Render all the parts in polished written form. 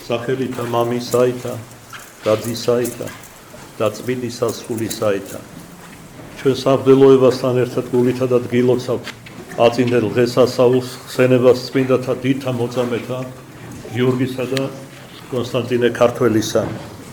სახელითა მამისაითა და ძისაითა და წმინდისა სულისაითა. ჩვენ საბრძოლოებასთან ერთად გულითა და დგილოცავთ აწინდელ დღესასწაულს ხსენებას წმინდათა დიდთა მოწამეთა გიორგისა და კონსტანტინე ქართველისა.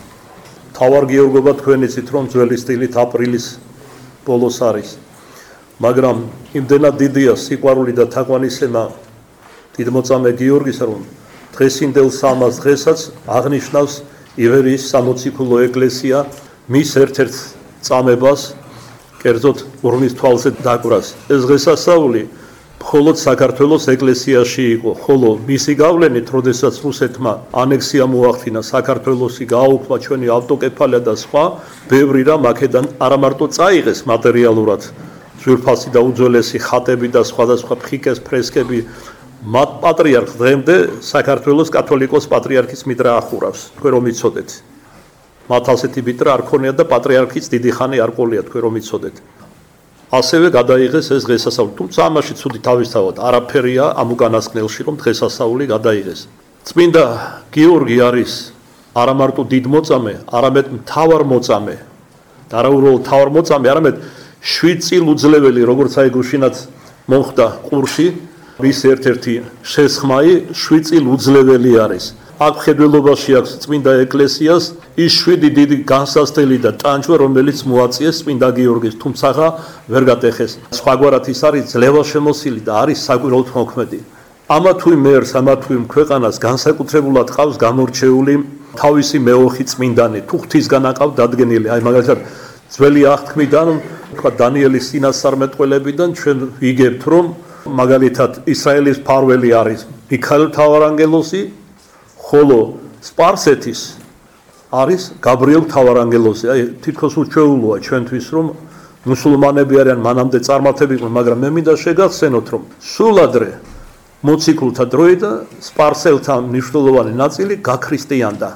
თავარ გიორგობა თქვენ იცით რომ ძველი სტილით აპრილის ბოლოს არის, მაგრამ იმდენად დიდია სიყვარული და თაყვანისცემა დიდმოწამე გიორგისა, რომ დღესინდელ სამას დღესაც აღნიშნავს ივერიის სამოციქულო ეკლესია მის ერთ-ერთ წამებას, კერძოდ ურმის თვალზე დაკვრას. ეს დღესასწაული მხოლოდ საქართველოს ეკლესიაში იყო, ხოლო მისი გავლენით, როდესაც რუსეთმა ანექსია მოახდინა საქართველოსი, გააუქმა ჩვენი ავტოკეფალია და სხვა, ბევრი რამ აქედან არა მარტო წაიღეს მატერიალურად, ძვირფასი და უძველესი ხატები და სხვადასხვა ფხიკეს ფრესკები, მათ პატრიარქ დღემდე საქართველოს კათოლიკოს პატრიარქის მიდრა ახურავს, თქვენ რომ იცოდეთ. მათ ასეთი მიდრა არ ქონია და პატრიარქიც დიდი ხანი არ ყოლია, თქვენ რომ იცოდეთ. ასევე გადაიღეს ეს დღესასწაული, თუმცა ამაში ცუდი თავისთავად არაფერია ამ უკანასკნელში, რომ დღესასწაული გადაიღეს. წმინდა გიორგი არის არა მარტო დიდმოწამე, არამედ მთავარმოწამე. და არა უბრალოდ მთავარმოწამე, არამედ 7 წილ უძლეველი, როგორც აი გუშინაც მომხდა ყურში, მის ერთ-ერთი შესხმაი 7 წილ უძლეველი არის. აქ მხედველობაში აქვს წმინდა ეკლესიას ის 7 დიდი განსასწრელი და ტანჯვა, რომელიც მოაწიეს წმინდა გიორგის, თუმცა ვერ გატეხეს. სხვაგვარად ის არის ძლევაშემოსილი და არის საკვირაოდ მოქმედი. ამა თუ იმ ერს, ამა თუ იმ ქვეყანას განსაკუთრებულად ყავს გამორჩეული თავისი მეოხი წმინდანი, თუ ღვთისგან აყავ დადგენილი. აი მაგალითად ძველი აღთქმიდან, თქვა დანიელის წინასწარმეტყველებიდან ჩვენ ვიგებთ, რომ მაგალითად ისრაელის მფარველი არის მიქაელ მთავარანგელოზი, ხოლო სპარსეთის არის გაბრიელ მთავარანგელოზი. აი თითქოს უჩვეულოა ჩვენთვის, რომ მუსულმანები არიან მანამდე წარმართებიყვნენ, მაგრამ მე მინდა შეგახსენოთ, რომ სულ ადრე მოციქულთა დროიდან სპარსელთა მნიშვნელოვანი ნაწილი გაქრისტიანდა.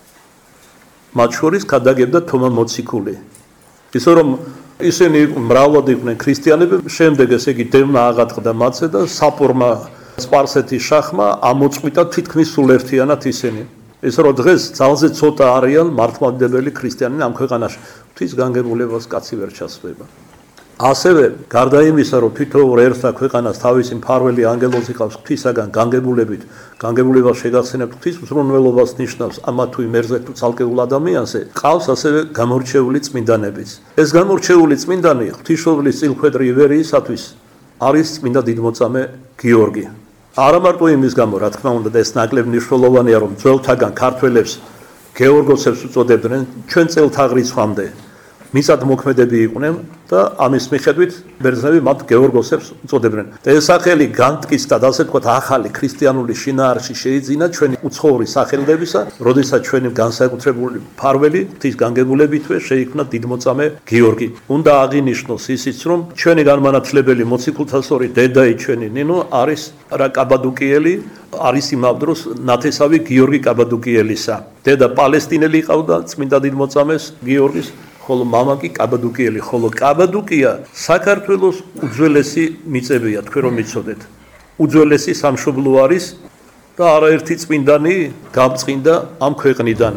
მათ შორის გადაგებდა თომა მოციქული. ისე რომ ისინი მრავლად იყვნენ ქრისტიანები, შემდეგ ესე იგი დევნა აღატყდა მათზე და საპორმა სპარსეთის შახმა ამოწყვიტა თითქმის სულ ერთიანად ისინი. ისე რომ დღეს ძალზე ცოტა არიან მართლმადიდებელი ქრისტიანები ამ ქვეყანაში. ღვთის განგებულებას კაცი ვერ ჩასწვდება. ასევე გარდა იმისა, რომ თითოეულ ერთა ქვეყანას თავისი მფარველი ანგელოზი ყავს ღვთისაგან განგებულებით, განგებულებას შეგახსენებთ ღვთის უზრუნველობას ნიშნავს ამა თუ იმ ერზე თუ ცალკეულ ადამიანზე, ყავს ასევე გამორჩეული წმინდანებიც. ეს გამორჩეული წმინდანი ღვთისმშობლის წილხვედრი ივერიისათვის არის წმინდა დიდმოწამე გიორგი. არა მარტო იმის გამო, რა თქმა უნდა, და ეს ნაკლებ მნიშვნელოვანია, რომ ძველთაგან ქართველებს გეორგოსებს უწოდებდნენ ჩვენ წელთაღრიცხვამდე. მისად მოქმედები იყვნენ და ამის მიხედვით ბერძნები მათ გეორგოსებს უწოდებდნენ. და ეს სახელი განტკისდა და ასე ვთქვათ ახალი ქრისტიანული შინაარსი შეიძინა ჩვენი უცხოური სახელდებისა, როდესაც ჩვენი განსაკუთრებული მფარველი ღვთის განგებულებითვე შეიქმნა დიდმოწამე გიორგი. უნდა აღინიშნოს ისიც, რომ ჩვენი განმანათლებელი მოციქულთასწორი დედაი ჩვენი ნინო არის რა კაბადუკიელი, არის იმავ დროს ნათესავი გიორგი კაბადუკიელისა. დედა პალესტინელი ყავდა წმინდა დიდმოწამეს გიორგის, ხოლო მამა კი კაბადუკიელი, ხოლო კაბადუკია საქართველოს უძველესი მიწებია, თქვენ რომ იცოდეთ. უძველესი სამშობლო არის და არაერთი წმინდანი გამწყინდა ამ ქვეყნიდან.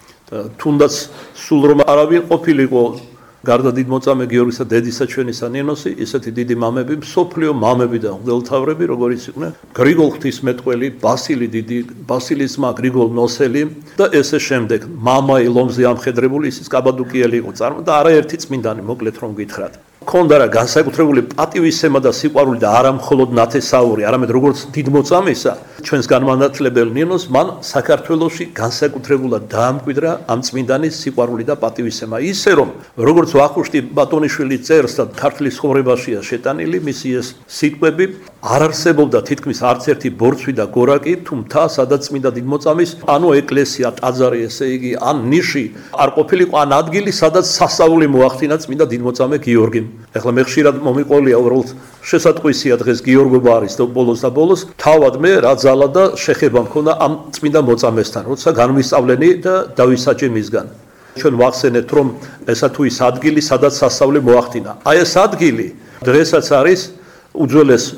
თუნდაც სულ რომ არავინ ყოფილიყო გარდა დიდმოწამე გიორგისა დედისა ჩვენისა ნინოსი, ისეთი დიდი მამები, მსოფლიო მამები და მღვდელმთავრები, როგორიც იყვნენ გრიგოლ ღვთისმეტყველი, ბასილი დიდი, ბასილის ძმა გრიგოლ ნოსელი და ესე შემდეგ. მამაი ლომზე ამხედრებული, ისიც კაბადუკიელი იყო და არაერთი წმინდანი, მოკლედ რომ გითხრათ. ქონდა რა განსაკუთრებული პატივისცემა და სიყვარული და არა მხოლოდ ნათესაური, არამედ როგორც დიდმოწამისა, ჩვენს განმანათლებელ ნინოს მან საქართველოში განსაკუთრებულად დაამკვიდრა ამ წმინდანის სიყვარული და პატივისცემა. ისე რომ როგორც ვახუშტი ბატონიშვილი წერს და ქართლის ცხოვრებაშია შეტანილი მისი ეს სიტყვები, არ არსებობდა თითქმის არც ერთი ბორცვი და გორაკი თუ მთა, სადაც წმინდა დიდმოწამის, ანუ ეკლესია, ტაძარი, ესე იგი, ან ნიში არ ყოფილიყო, ან ადგილი, სადაც სასწაული მოახდინა წმინდა დიდმოწამე გიორგიმ. ეხლა მე ხშირად მომიყოლია უბრალოდ შესატყვისია დღეს გიორგობა არის და ბოლოს თავად მე რა ძალა და შეხება მქონდა ამ წმინდა მოწამესთან, როცა განვისწავლენი და დავისაჯე მისგან. ჩვენ ვახსენეთ, რომ ესა თუ ის ადგილი, სადაც სასწაული მოახდინა. აი ეს ადგილი დღესაც არის უძველეს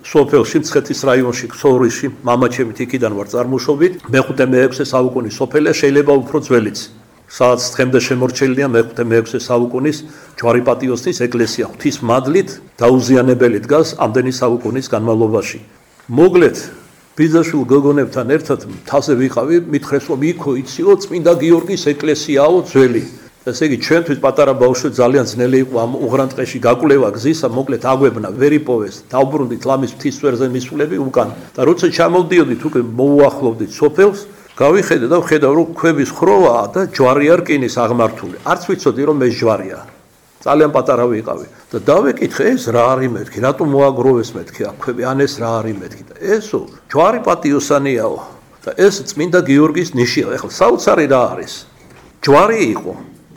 სოფელში, მცხეთის რაიონში, ქსოვრიში, მამაჩემით იქიდან ვარ წარმოშობით. მე-6-მე-6 საუკუნის სოფელია, შეიძლება უფრო ძველიც. სადაც დღემდე შემორჩენილია მე-6-მე-6 საუკუნის ჯვარიპატიოსნის ეკლესია, ღვთის მადლით დაუზიანებელი დგას ამდენი საუკუნის განმავლობაში. მოგლეთ ბიძაშვილ გოგონებთან ერთად მთაზე ვიყავი, მითხრეს რომ იქო იციო წმინდა გიორგის ეკლესიაო ძველი. ესე იგი ჩვენთვის პატარა ბავშვი ძალიან ძნელი იყო ამ უღრან ტყეში გაკვლევა გზისა, მოკლედ აგვებნა, ვერ იპოვეს, დავბრუნდით ლამის მთისწვერზე მისულები უკან და როცა ჩამოვდიოდით უკვე მოუახლოვდით სოფელს, გავიხედე და ვხედავ რომ ქვების ხროვაა და ჯვარი არ რკინის აღმართული. არც ვიცოდი რომ ეს ჯვარია. ძალიან პატარა ვიყავი და დავეკითხე ეს რა არის მეთქი, რატომ მოაგროვეს მეთქი აქ ქვები, ან ეს რა არის მეთქი და ესო ჯვარი პატიოსანიაო და ეს წმინდა გიორგის ნიშია. ეხლა საოცარი რა არის? ჯვარი იყო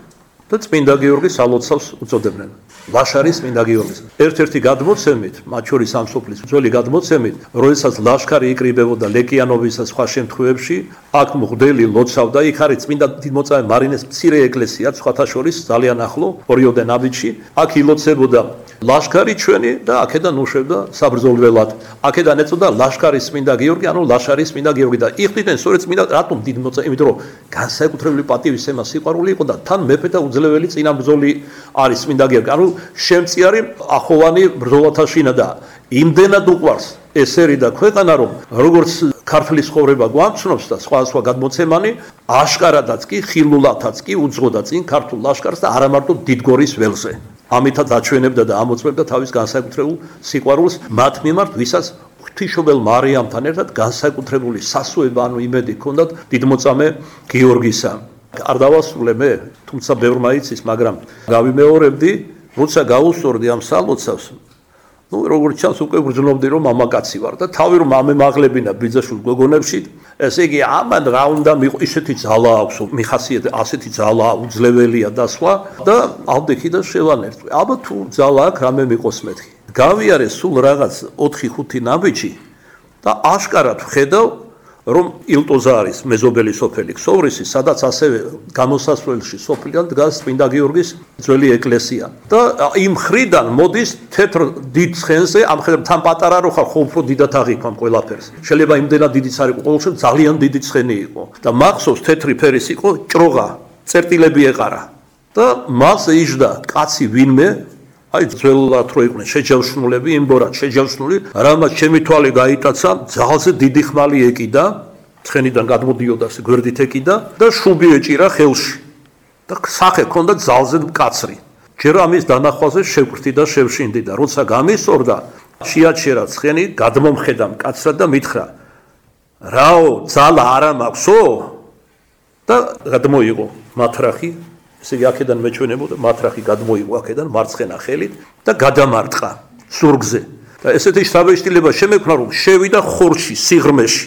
და წმინდა გიორგის ალოცავს უწოდებდნენ. ლაშარის წმინდა გიორგის. ერთ-ერთი გადმოცემით, მათ შორის ამ სოფლის ძველი გადმოცემით, როდესაც ლაშქარი იკრიბებოდა ლეკიანობის და სხვა შემთხვევებში, აქ მღვდელი ლოცავდა, იქ არის წმინდა დიდმოწამე მარინეს მცირე ეკლესია, სხვათა შორის ძალიან ახლო, ორიოდე ნაბიჯში, აქ ილოცებოდა ლაშქარი ჩვენი და აქედან უშვებდა საბრძოლველად. აქედან ეწოდა ლაშქარის წმინდა გიორგი, ანუ ლაშარის წმინდა გიორგი და იხდიდნენ სწორედ წმინდა რატომ დიდმოწამე, იმიტომ რომ განსაკუთრებული პატივისცემა სიყვარული იყო და თან მეფეთა უძლეველი წინამბრძოლი არის წმინდა გიორგი. ანუ შემწიარი ახოვანი ბრძოლათა შინა და იმდენად უყვარს ეს ერი და ქვეყანა რომ როგორც ქართლის ხოვრება გვამცნობს და სხვა გადმოცემანი აშკარადაც კი ხილულათაც კი უძღოდა წინ ქართულ ლაშქარს და არა მარტო დიდგორის ველზე. ამითაც აჩვენებდა და ამოწმებდა თავის განსაკუთრებულ სიყვარულს მათ მიმართ, ვისაც ღვთისმშობელ მარიამთან ერთად განსაკუთრებული სასუება, ანუ იმედი ჰქონდათ დიდმოწამე გიორგისა. არ დავასრულე მე, თუმცა ბევრმა იცის, მაგრამ გავიმეორებდი, როცა გაუსწორდი ამ სალოცავს, როგორც ჩანს უკვე გრძნობდი რომ მამაკაცი ვარ და თავი რომ ამემაღლებინა ბიძაშვილ გოგონებში, ესე იგი ამან რა უნდა მიყო, ისეთი ძალა აქვს, მიხასიათე, ასეთი ძალა უძლებელია და სხვა და ავდექი და შევანერწვე. ალბათ თუ ძალა აქვს, რამე მიყოს მეთქი. გავიარე სულ რაღაც 4-5 ნაბიჯი და აშკარად ვხედავ რომ ილტოზა არის მეზობელი სოფელი ქსოვრისი, სადაც ასევე გამოსასვლელში სოფლიდან დგას წმინდა გიორგის ძველი ეკლესია. და იმ მხრიდან მოდის თეთრ დიდ ცხენზე, ამ ხედავ თან პატარა რო ხარ, ხო უფრო დიდად აღიქვამ ყველაფერს. შეიძლება იმდენად დიდიც არ იყო, ყოველ შემთხვევაში ძალიან დიდი ცხენი იყო. და მახსოვს თეთრი ფერის იყო ჭროღა, წერტილები ეყარა. და მას იჯდა კაცი ვინმე, აი ძველად რო იყვნენ შეჯავშნულები, იმბორად შეჯავშნული, რამაც ჩემი თვალი გაიტაცა, ძალზე დიდი ხმალი ეკიდა, ცხენიდან გადმოდიოდა გვერდით ეკიდა და შუბი ეჭირა ხელში. და სახე ჰქონდა ძალზე მკაცრი. ჯერ ამის დანახვაზე შევკრთი და შევშინდი და როცა გამისწორდა, შეაჩერა ცხენი, გადმომხედა მკაცრად და მითხრა: "რაო, ძალა არა მაქვსო?" და გადმოიღო მათრახი. ესე იგი აქედან მეჩვენებოდა მათრახი გადმოიღო აქედან მარცხენა ხელით და გადამარტყა ზურგზე. და ესეთი შთაბეჭდილება შემექმნა რომ შევიდა ხორში, სიღრმეში.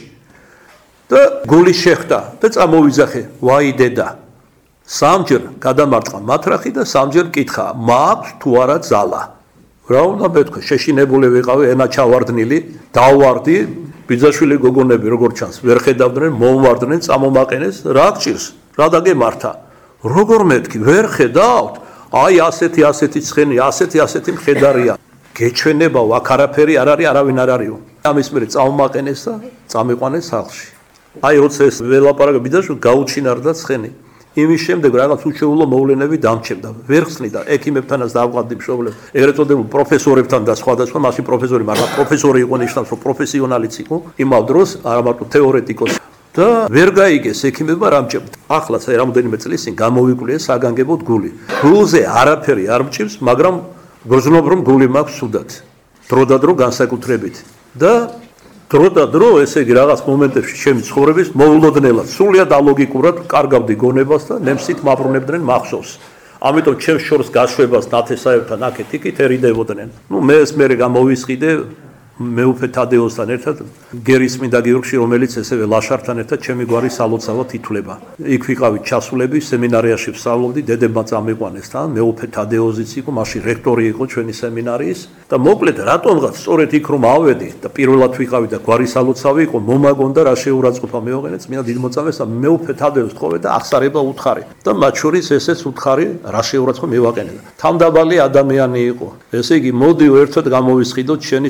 და გული შეხტა და წამოვიძახე, ვაი დედა. სამჯერ გადამარტყა მათრახი და სამჯერ კითხა, მაქვს თუ არა ძალა. რა უნდა მეთქვა, შეშინებული ვიყავი, ენა ჩავარდნილი, დავვარდი, ბიძაშვილი გოგონები როგორც ჩანს, ვერ ხედავდნენ, მომვარდნენ, წამომაყენეს, რა გჭირს, რა დაგემართა. როგორ მეთქი, ვერ ხედავთ? აი ასეთი ცხენი, ასეთი მხედარია. გეჩვენებაო, აქ არაფერი არ არის, არავინ არ არისო. ამის მერე წამომაყენეს და წამიყვანეს სახლში. აი როცა ეს ველაპარაკა ბიძაშვილი გაუჩინარდა ცხენი. იმის შემდეგ რაღაც უჩვეულო მოვლენები დამჩებდა. ვერ ხსნიდა ექიმებთანაც დავყავდი მშობლებს, ეგრეთ წოდებულ პროფესორებთან და სხვადასხვა, მაშინ პროფესორი, მაგრამ პროფესორი იყო ნიშნავს, რომ პროფესიონალიც იყო. იმავ დროს არა მარტო თეორეტიკოსი და ვერ გაიგეს ექიმებმა რამჭებდა. ახლაც აი რამოდენიმე წლის წინ გამოვიკვლიეს საგანგებოდ გული. გულზე არაფერი არ მჭირს, მაგრამ გრძნობ რომ გული მაქვს სუდად. დრო და დრო განსაკუთრებით. და დრო და დრო, ესე იგი რაღაც მომენტებში ჩემი ცხოვრების მოულოდნელად, სრულიად ალოგიკურად კარგავდი გონებას და ნემსით მაბრუნებდნენ მახსოვს. ამიტომ ჩემს შორს გაშვებას ნათესაებთან აქეთ იქით ერიდებოდნენ. მე ეს მერე გამოვისყიდე მეუფე თადეოსთან ერთად გერის წმინდა გიორგში, რომელიც ესევე ლაშართან ერთად ჩემი გვარის სალოცავად ითვლება. იქ ვიყავით ჩასულები, სემინარიაში ვსწავლობდი, დედებმა წამიყვანეს თან, მეუფე თადეოზიც იყო, მაშინ რექტორი იყო ჩვენი სემინარიის და მოკლედ რატომღაც სწორედ იქ რომ ავედი და პირველად ვიყავი და გვარის სალოცავი იყო, მომაგონდა რა შეურაცხყოფა მეუღენე წმინდა დიდმოწამეს და მეუფე თადეოს თხოვე და აღსარება უთხარი. და მათ შორის ესეც უთხარი რა შეურაცხყოფა მივაყენე. თავდაბალი ადამიანი იყო. ესე იგი, მოდიო ერთად გამოვისყიდოთ შენი სიყრმის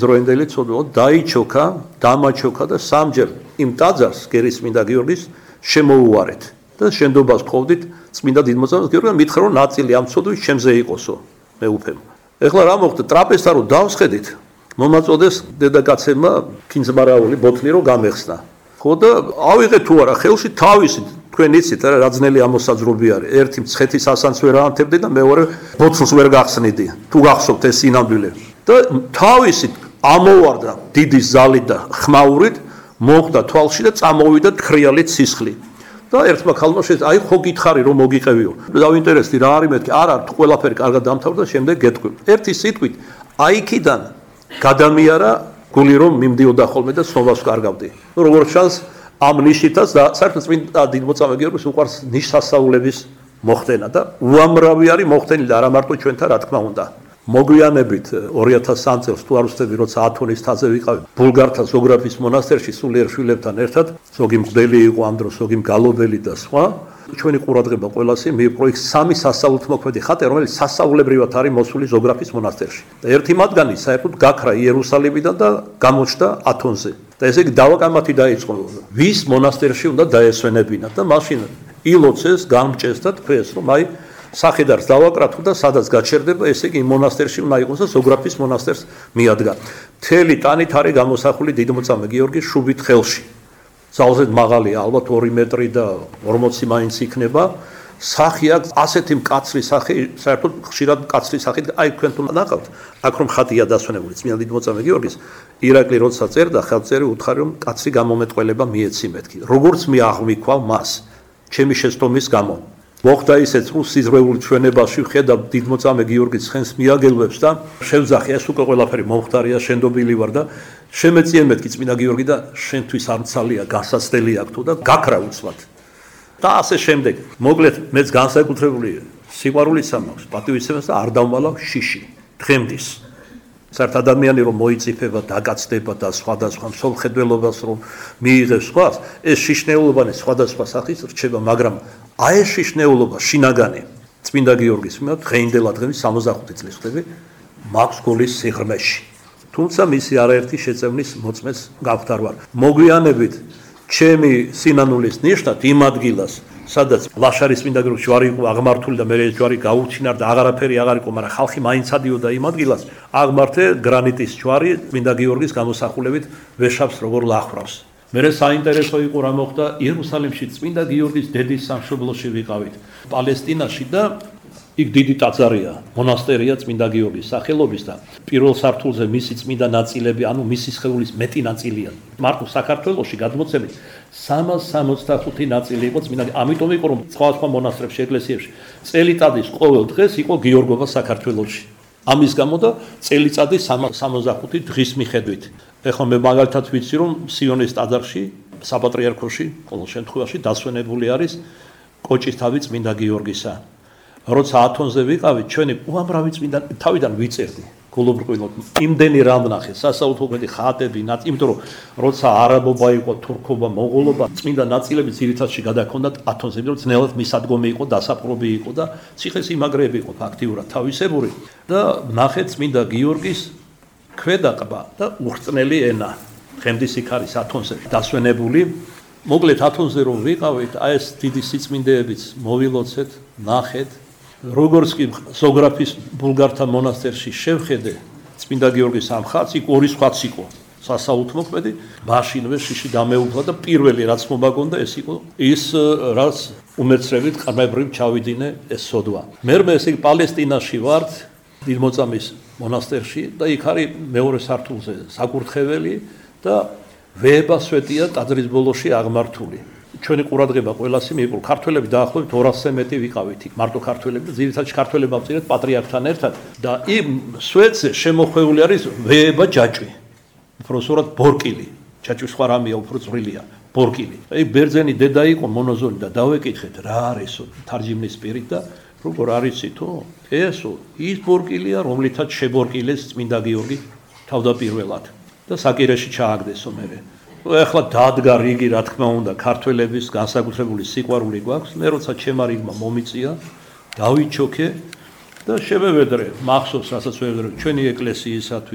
იმდროინდელი ცოდვა დაიჩოქა, დამაჩოქა და სამჯერ იმ ტაძარს გერისმინდა გიორგის შემოუარეთ და შენდობას ხოვდით წმინდა დიდმოწამეს გიორგის მითხრა რომ ნაწილი ამ ცოდვის ჩემზე იყოსო მეუფემ. ეხლა რა მოხდა ტრაპეზთან რომ დავსხედით მომაწოდეს დედაკაცებმა ქინძმარაული ბოთლი რომ გამეხსნა. ხო და ავიღეთ თუ არა ხელში თავისი თქვენ იცით რა ძნელი ამოსაძრობი არის. ერთი მცხეთის ასანს ვერ აანთებდი და მეორე ბოთლს ვერ გახსნიდი. თუ გახსოვთ ეს სინამდვილე. და თავისი ამოვარდა დიდი ზალით და ხმაურით მოხდა თვალში და წამოვიდა თხრიალით სისხლი. და ერთმა ქალმა შეეძა აი ხო გითხარი რომ მოგიყევიო. დავინტერესდი რა არის მეთქი არა თუ ყველაფერი კარგად დამთავრდა შემდეგ გეტყვი. ერთი სიტყვით აი იქიდან გადამიარა გული რომ მიმდიოდა ხოლმე და ცნობას კარგავდი. როგორც ჩანს ამ ნიშითაც და საერთოდ წმინდა დიდმოწამე გიორგის უყვარს ნიშსასწაულების მოხდენა და უამრავი არის მოხდენილი არა მარტო ჩვენთან რა თქმა უნდა. მოგვიანებით 2003 წელს თუ არ ვცდები როცა ათონის თაზე ვიყავი ბულგართა ზოგრაფის მონასტერში სულიერ შვილებთან ერთად ზოგი მღვდელი იყო ამ დროს ზოგი მგალობელი და სხვა ჩვენი ყურადღება ყველასი მიიპყრო იქ სამი სასწაულთმოქმედი ხატი რომელიც სასწაულებრივად არის მოსული ზოგრაფის მონასტერში და ერთი მათგანი საერთოდ გაქრა იერუსალიმიდან და გამოჩნდა ათონზე და ესე იგი დავაკამათი დაიწყო ვის მონასტერში უნდა დაესვენებინათ და მაშინ ილოცეს გამჭეს და თქვეს რომ აი სახედარს დავაკრათო და სადაც გაჩერდება, ესე იგი მონასტერში უნდა იყოს და ზოგრაფის მონასტერს მიადგა. მთელი ტანით არის გამოსახული დიდმოწამე გიორგის შუბით ხელში. ძალზედ მაღალია, ალბათ 2 მეტრი და 40 მაინც იქნება. სახი აქვს ასეთი მკაცრი სახი, საერთოდ ხშირად მკაცრი სახით, აი თქვენ თუ ნახავთ, აქ რომ ხატია დასვენებული წმინდა დიდმოწამე გიორგის, ირაკლი როცა წერდა, ხელწერი უთხარი რომ მკაცრი გამომეტყველება მიეცი მეთქი. როგორც მე აღმიქვალ მას, ჩემი შეცდომის გამო. მოხდა ისეც რომ სიზრვეული ჩვენებაში ხედავ დიდმოწამე გიორგის ცხენს მიაგელვებს და შევძახი ეს უკვე ყველაფერი მომხდარია შენდობილი ვარ და შემეწიე მეთქი წმინდა გიორგი და შენთვის არცალია გასაცდელი აქვს თუ და გაქრა უცბად და ასე შემდეგ მოგლეთ მეც განსაკუთრებული სიყვარული სამაქვს პატივისცემას და არ დავმალავ შიში დღემდის საერთოდ ადამიანი რომ მოიწიფება დაგაცდება და სხვადასხვა მსოფლმხედველობას რომ მიიღებს სხვას ეს შიშნეულობანი სხვადასხვა სახის რჩება მაგრამ აი ეს შიშნეულობა შინაგანი წმინდა გიორგის მიმართ დღეინდელად დღემდე 65 წლის ხდები მაქვს გულის სიღრმეში თუმცა მისი არაერთი შეწევნის მოწმეს გავხდარ ვარ მოგვიანებით ჩემი სინანულის ნიშნად იმ ადგილას სადაც ლაშარის წმინდა გიორგის ჯვარი იყო აღმართული და მე ეს ჯვარი გაუჩინა და აღარაფერი აღარ იყო მაგრამ ხალხი მაინც ადიოდა იმ ადგილას აღმართე გრანიტის ჯვარი წმინდა გიორგის გამოსახულებით ვეშაპს როგორ ლახრავს მერე საინტერესო იყო რა მოხდა იერუსალიმში წმინდა გიორგის დედის სამშობლოში ვიყავით პალესტინაში და იქ დიდი ტაძარია მონასტერია წმინდა გიორგის სახელობის და პირველ სართულზე მისი წმინდა ნაწილები ანუ მისი სხეულის მეტი ნაწილია მარტო საქართველოში გადმოცემით 365 ნაწილი იყო წმინდა ამიტომ იყო რომ სხვა მონასტრებში ეკლესიებში წელიწადის ყოველ დღეს იყო გიორგობა საქართველოში ამის გამო და წელიწადის 365 დღის მიხედვით ეხლა მე მაგალითად ვიცი რომ სიონის ტაძარში საპატრიარქოში ყოველ შემთხვევაში დასვენებული არის კოჭისთავი წმინდა გიორგისა როცა ათონზე ვიყავით ჩვენი უამრავი წმინდა თავიდან ვიწერდი გულუბრყვილოდ იმდენი რამ ნახე სასაუთმოქმედი ხატები იმიტომ რომ როცა არაბობა იყო თურქობა მონღოლობა წმინდა ნაწილები ძირითადში გადაქონდათ ათონზე იმიტომ რომ ძნელად მისადგომი იყო დასაპყრობი იყო და ციხესიმაგრეები იყო ფაქტიურად თავისებური და ნახე წმინდა გიორგის ქვედაყბა და უხრწნელი ენა დღემდის იქ არის ათონზე დასვენებული მოკლედ ათონზე რომ ვიყავით აი ეს დიდი სიწმინდეებიც მოვილოცეთ ნახეთ როგორც კი ზოგრაფის ბულგართა მონასტერში შევხედე წმინდა გიორგის ამ ხატს იქ ორი სხვაც იყო სასაუთმოქმედი მაშინვე შიში დამეუფლა და პირველი რაც მომაგონდა ეს იყო ის რაც უმეცრებით ყრმებრივ ჩავიდინე ეს სოდვა მე ესე პალესტინაში ვართ დიდმოწამის მონასტერში და იქ არის მეორე სართულზე საკურთხეველი და ვეებასვეტია ტაძრის ბოლოში აღმართული ჩვენი ყურადღება ყველასი მიიპყრო ქართველები დაახლოებით 200-ზე მეტი ვიყავით იქ მარტო ქართველები და ძირითადად ქართველებმა ვწირეთ პატრიარქთან ერთად და იმ სვეტზე შემოხვეული არის ვეება ჯაჭვი უბრალოდ ბორკილი ჯაჭვი სხვა რამეა უფრო წვრილია ბორკილი აი ბერძენი დედა იყო მონოზონი და დავეკითხეთ რა არისო თარჯიმნის პირით და როგორ არიცი თუ ესო ის ბორკილია რომლითაც შებორკილეს წმინდა გიორგი თავდაპირველად და საკირეში ჩააგდესო მე ეხლა დადგა რიგი რა თქმა უნდა ქართველების განსაკუთრებული სიყვარული გვაქვს მე როცა ჩემ რიგმა მომიწია დავიჩოქე და შევევედრე მახსოვს რასაც ვევედრე ჩვენი ეკლესიისათვის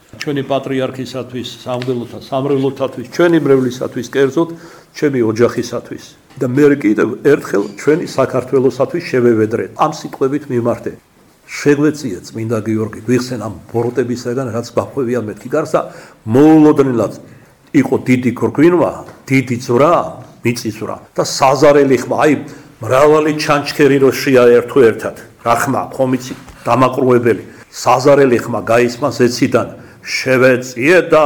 ჩვენი პატრიარქისათვის, სამღვდელოთა სამრევლოთათვის, ჩვენი მრევლისათვის, კერძოდ ჩემი ოჯახისათვის. და მე კიდევ ერთხელ ჩვენი საქართველოსათვის შევევედრეთ. ამ სიტყვებით მიმართე. შეგვეწია წმინდა გიორგი, გვიხსენ ამ ბოროტებისაგან, რაც გახვევია მეთქი გარსა, მოულოდნელად იყო დიდი გრგვინვა, დიდი ძვრა, მიწისძვრა და საზარელი ხმა, აი მრავალი ჩანჩქერი რო შეაერთო ერთად. რა ხმა, ხომ იცი, დამაყრუებელი. საზარელი ხმა გაისმა ზეციდან, შევეწიე და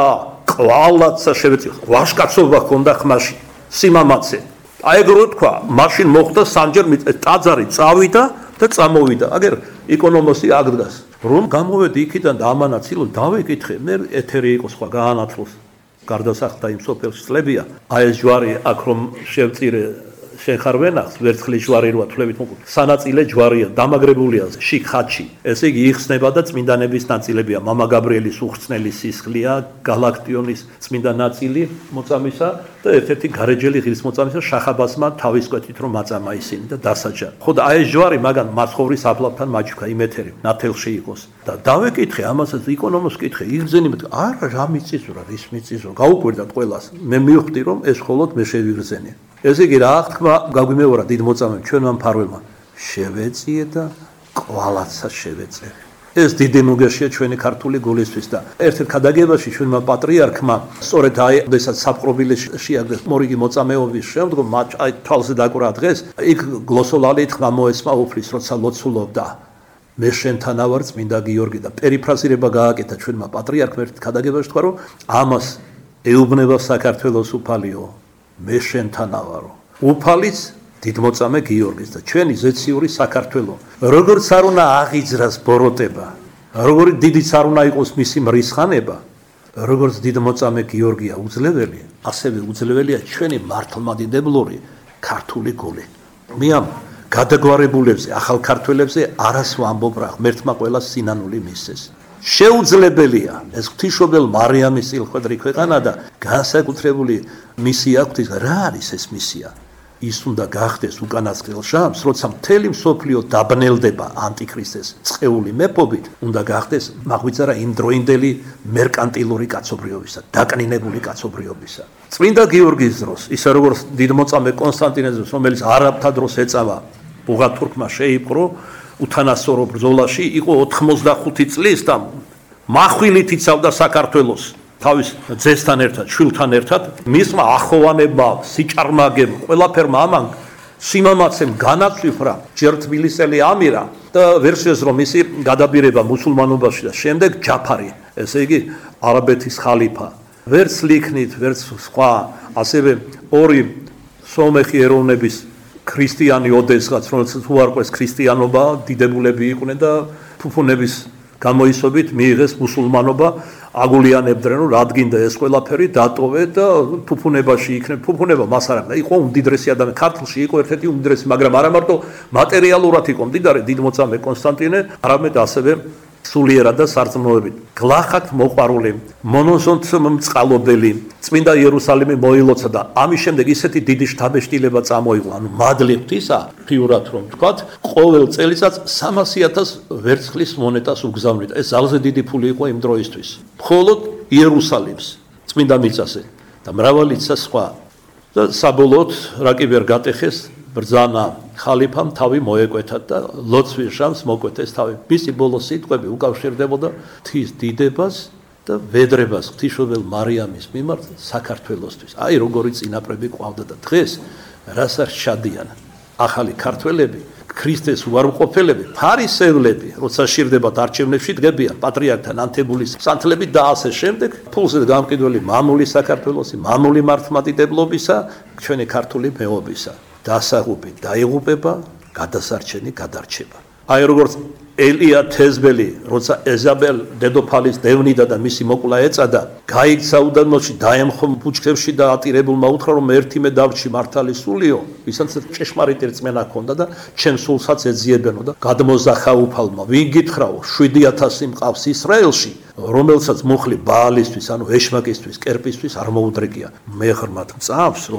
ყვალაცა შევეწიე. ვაშკაცობა ჰქონდა ხმაში, სიმამაცე. აი ეგრო თქვა, მაშინ მოხდა სამჯერ ტაძარი წავიდა და წამოვიდა. აგერ ეკონომოსი აგდგას. რომ გამოვედი იქიდან და ამანაცილო დავეკითხე, მე ეთერი იყო სხვა გაანათლოს. გარდასახდა იმ სოფელში წლებია. აი ეს ჯვარი აქ რომ შევწირე შენ ხარ ვენახს, ვერცხლის ჯვარი როა თვლებით მოკლ. სანაწილე ჯვარია, დამაგრებულია შიგ ხაჩი. ესე იგი იხსნება და წმინდანების ნაწილებია. მამა გაბრიელის უხრწნელი სისხლია, გალაქტიონის წმინდა ნაწილი მოწამისა და ერთ-ერთი გარეჯელი ღირსმოწამისა შახაბასმა თავის კვეთით რომ მაწამა ისინი და დასაჯა. ხო და აი ეს ჯვარი მაგან მაცხოვრის აფლავთან მაჩვქა იმ ეთერი, ნათელში იყოს. და დავეკითხე ამასაც ეკონომოს კითხე, იგრძენი მეთქი, არა რა მიწისძვრა, რის მიწისძვრა, გაუკვირდათ ყველას. მე მივხვდი რომ ეს მხოლოდ მე შევიგრძენე. ესე იგი რა აღთქმა გაგვიმეორა დიდ მოწამემ ჩვენმა მფარველმა შევეწიე და ყვალაცა შევეწევი. ეს დიდი ნუგეშია ჩვენი ქართული გულისთვის და ერთ-ერთ ქადაგებაში ჩვენმა პატრიარქმა სწორედ აი შესაძ საპყრობილეში შეაგდეს მორიგი მოწამეობის შემდგომ მათ აი თვალზე დაკვრა დღეს იქ გლოსოლალი თქმა მოესმა უფლის როცა ლოცულობდა მე შენთან ვარ წმინდა გიორგი და პერიფრაზირება გააკეთა ჩვენმა პატრიარქმა ერთ ქადაგებაში თქვა რომ ამას ეუბნება საქართველოს უფალიო მე შენთან ვარო. უფალიც დიდმოწამე გიორგის და ჩვენი ზეციური საქართველო. როგორც არ უნდა აღიძრას ბოროტება, როგორც დიდიც არ უნდა იყოს მისი მრისხანება, როგორც დიდმოწამე გიორგია უძლეველი, ასევე უძლებელია ჩვენი მართლმადიდებლური ქართული გული. მე ამ გადაგვარებულებზე, ახალ ქართველებზე არას ვამბობ რა, ღმერთმა ყველას სინანული მისცეს. შეუძლებელია ეს ღვთისმშობელ მარიამის წილხვედრი ქვეყანა და განსაკუთრებული მისია აქვს. რა არის ეს მისია? ის უნდა გახდეს უკანასკნელ შამს, როცა მთელი მსოფლიო დაბნელდება ანტიქრისტეს წყეული მეფობით, უნდა გახდეს მაღვიძარა იმდროინდელი მერკანტილური კაცობრიობისა, დაკნინებული კაცობრიობისა. წმინდა გიორგის დროს, ისე როგორც დიდმოწამე კონსტანტინეს დროს, რომელიც არაბთა დროს ეწავა, ბუღათურქმა შეიპყრო უთანასწორო ბრძოლაში, იყო 85 წლის და מחვილით იცავდა საქართველოს. თავის ძესთან ერთად, შვილთან ერთად, მისმა ახოვანებმა, სიჭარმაგემ, ყველაფერმა ამან სიმამაცემ განაცვიფრა ჯერ თბილისელი ამირა და ვერ შეძლო მისი გადაბირება მუსულმანობაში და შემდეგ ჯაფარი, ესე იგი არაბეთის ხალიფა. ვერც ლიქნით, ვერც სხვა, ასევე ორი სომეხი ეროვნების ქრისტიანი ოდესღაც, რომელსაც უარყვეს ქრისტიანობა, დიდებულები იყვნენ და ფუფუნების გამოისობით მიიღეს მუსულმანობა, აგულიანებდნენ რომ რადგინდა ეს ყველაფერი დატოვე და ფუფუნებაში იქნებ. ფუფუნება მას არ აქვს, იყო უმდიდრესი ადამიანი, ქართლში იყო ერთ-ერთი უმდიდრესი, მაგრამ არა მარტო მატერიალურად იყო მდიდარი დიდმოწამე კონსტანტინე, არამედ ასევე სულიერად და სარწმუნოებით. გლახაკთ მოყვარული, მონოზონთ მწყალობელი, წმინდა იერუსალიმი მოილოცა და ამის შემდეგ ისეთი დიდი შთაბეჭდილება წამოიღო, ანუ მადლი ღვთისა, ხიურად რომ ვთქვათ, ყოველ წელიწადს 300,000 ვერცხლის მონეტას უგზავნიდა. ეს ძალზე დიდი ფული იყო იმ დროისთვის. მხოლოდ იერუსალიმს, წმინდა მიწაზე და მრავალიცა სხვა. და საბოლოოდ რა კი ვერ გატეხეს, ბრძანა ხალიფამ თავი მოეკვეთა და ლოცვის ჟამს მოკვეთეს თავი. მისი ბოლო სიტყვები უკავშირდებოდა ღვთის დიდებას და ვედრებას ღვთისმშობელ მარიამის მიმართ საქართველოსთვის. აი როგორი წინაპრები ყავდა და დღეს რასაც შადიან ახალი ქართველები, ქრისტეს უარყოფელები, ფარისევლები, როცა შირდებათ არჩევნებში დგებიან პატრიარქთან ანთებულის სანთლებით და ასე შემდეგ, ფულზე გამყიდველი მამული საქართველოსი, მამული მართლმადიდებლობისა, ჩვენი ქართული მეობისა. დასაღუპი დაიღუპება, გადასარჩენი გადარჩება. აი როგორც ელია თეზბელი, როცა ეზაბელ დედოფალის დევნიდა და მისი მოკლა ეწადა, გაიქცა უდაბნოში, დაემხო ბუჩქებში და ატირებულმა უთხრა რომ ერთი მე დავრჩი მართალი სულიო, ვისაც ჭეშმარიტი რწმენა ჰქონდა და ჩემ სულსაც ეძიებენო და გადმოზახა უფალმა. ვინ გითხრაო, 7,000 მყავს ისრაელში, რომელსაც მუხლი ბაალისთვის, ანუ ეშმაკისთვის, კერპისთვის არ მოუდრეკია. მე ღრმად მწავს რომ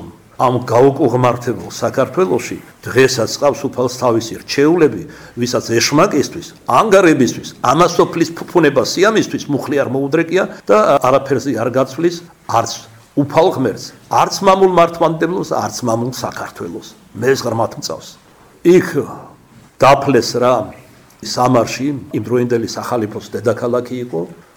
ამ გაუკუღმართებულ საქართველოში დღესაც ყავს უფალს თავისი რჩეულები, ვისაც ეშმაკისთვის, ანგარებისთვის, ამასოფლის ფუფუნება სიამისთვის მუხლი არ მოუდრეკია და არაფერზე არ გაცვლის არც უფალ ღმერთს, არც მამულ მართლმადიდებლოს, არც მამულ საქართველოს. მე ღრმად მწავს. იქ დაფლეს რა სამარში იმდროინდელი სახალიფოს დედაქალაქი იყო.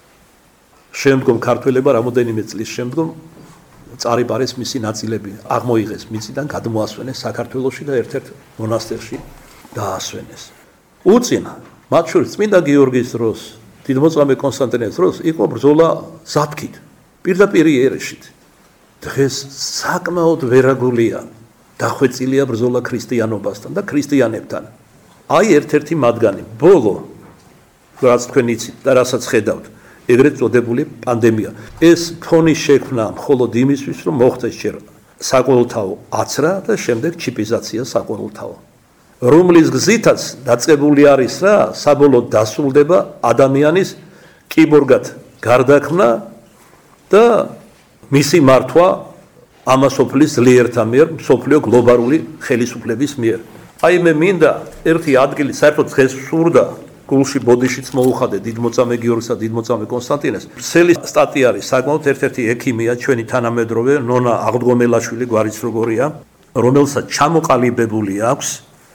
შემდგომ ქართველებმა რამოდენიმე წლის შემდგომ წარიბარეს მისი ნაწილები, აღმოიღეს მიწიდან, გადმოასვენეს საქართველოში და ერთ-ერთ მონასტერში დაასვენეს. უწინა, მათ შორის წმინდა გიორგის დროს, დიდმოწამე კონსტანტინეს დროს იყო ბრძოლა ზაფხით, პირდაპირ იერეშით. დღეს საკმაოდ ვერაგულია, დახვეწილია ბრძოლა ქრისტიანობასთან და ქრისტიანებთან. აი ერთ-ერთი მათგანი, ბოლო, რაც თქვენ იცით და რასაც ხედავთ, ეგრეთ წოდებული პანდემია. ეს ფონი შექმნა მხოლოდ იმისთვის, რომ მოხდეს ჯერ საყოველთაო აცრა და შემდეგ ჩიპიზაცია საყოველთაო. რომლის გზითაც დაწყებული არის რა, საბოლოოდ დასრულდება ადამიანის კიბორგად გარდაქმნა და მისი მართვა ამასოფლის ძლიერთა მიერ, მსოფლიო გლობალური ხელისუფლების მიერ. აი მე მინდა ერთი ადგილი საერთოდ დღეს სურდა გულში ბოდიშიც მოუხადე დიდმოწამე გიორგსა და დიდმოწამე კონსტანტინეს. ვრცელი სტატია არის, საკმაოდ ერთ-ერთი ექიმია, ჩვენი თანამედროვე ნონა აღდგომელაშვილი გვარიც როგორია, რომელსაც ჩამოყალიბებული აქვს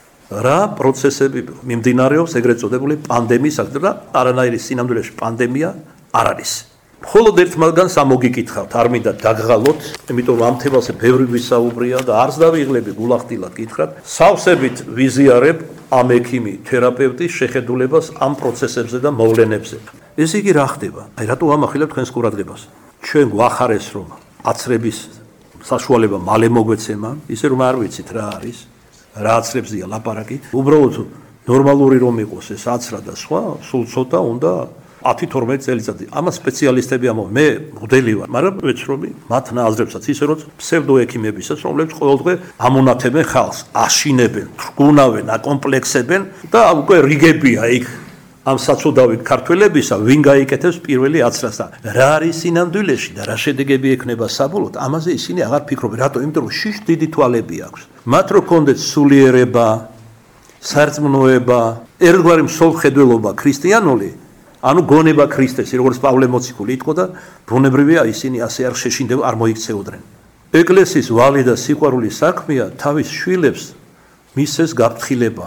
რა პროცესები მიმდინარეობს ეგრეთ წოდებული პანდემიის და არანაირი სინამდვილეში პანდემია არ არის. მხოლოდ ერთ მათგანს ამოგიკითხავთ, არ მინდა დაგღალოთ, იმიტომ რომ ამ თემაზე ბევრი ვისაუბრია და არც დავიღლები გულახდილად გითხრათ. სავსებით ვიზიარებ ამ ექიმი, თერაპევტის შეხედულებას ამ პროცესებზე და მოვლენებზე. ესე იგი რა ხდება? აი რატო ამახვილებ თქვენს ყურადღებას? ჩვენ გვახარეს რომ აცრების საშუალება მალე მოგვეცემა, ისე რომ არ ვიცით რა არის, რა აცრებზია ლაპარაკი. უბრალოდ ნორმალური რომ იყოს ეს აცრა და სხვა, სულ ცოტა უნდა 10-12 წელიწადი. ამას სპეციალისტები ამბობენ, მე მოდელი ვარ, მაგრამ ვეცრობი მათ ნაზრებსაც, ისე რომ ფსევდოექიმებისაც, რომლებიც ყოველდღე ამონათებენ ხალხს, აშინებენ, თრგუნავენ, აკომპლექსებენ და უკვე რიგებია იქ ამ საწოდავი ქართველებისა, ვინ გაიკეთებს პირველი აცრას და რა არის სინამდვილეში და რა შედეგები ექნება საბოლოოდ, ამაზე ისინი აღარ ფიქრობენ. რატო? იმიტომ რომ შიშ დიდი თვალები აქვს. მათ რო კონდეთ სულიერება, სარწმუნოება, ერთგვარი მსოფლმხედველობა ქრისტიანული, ანუ გონება ქრისტესი, როგორც პავლე მოციქული იტყოდა და ბუნებრივია ისინი ასე არ შეშინდება, არ მოიქცეოდნენ. ეკლესიის ვალი და სიყვარული საქმეა თავის შვილებს მისცეს გაფრთხილება,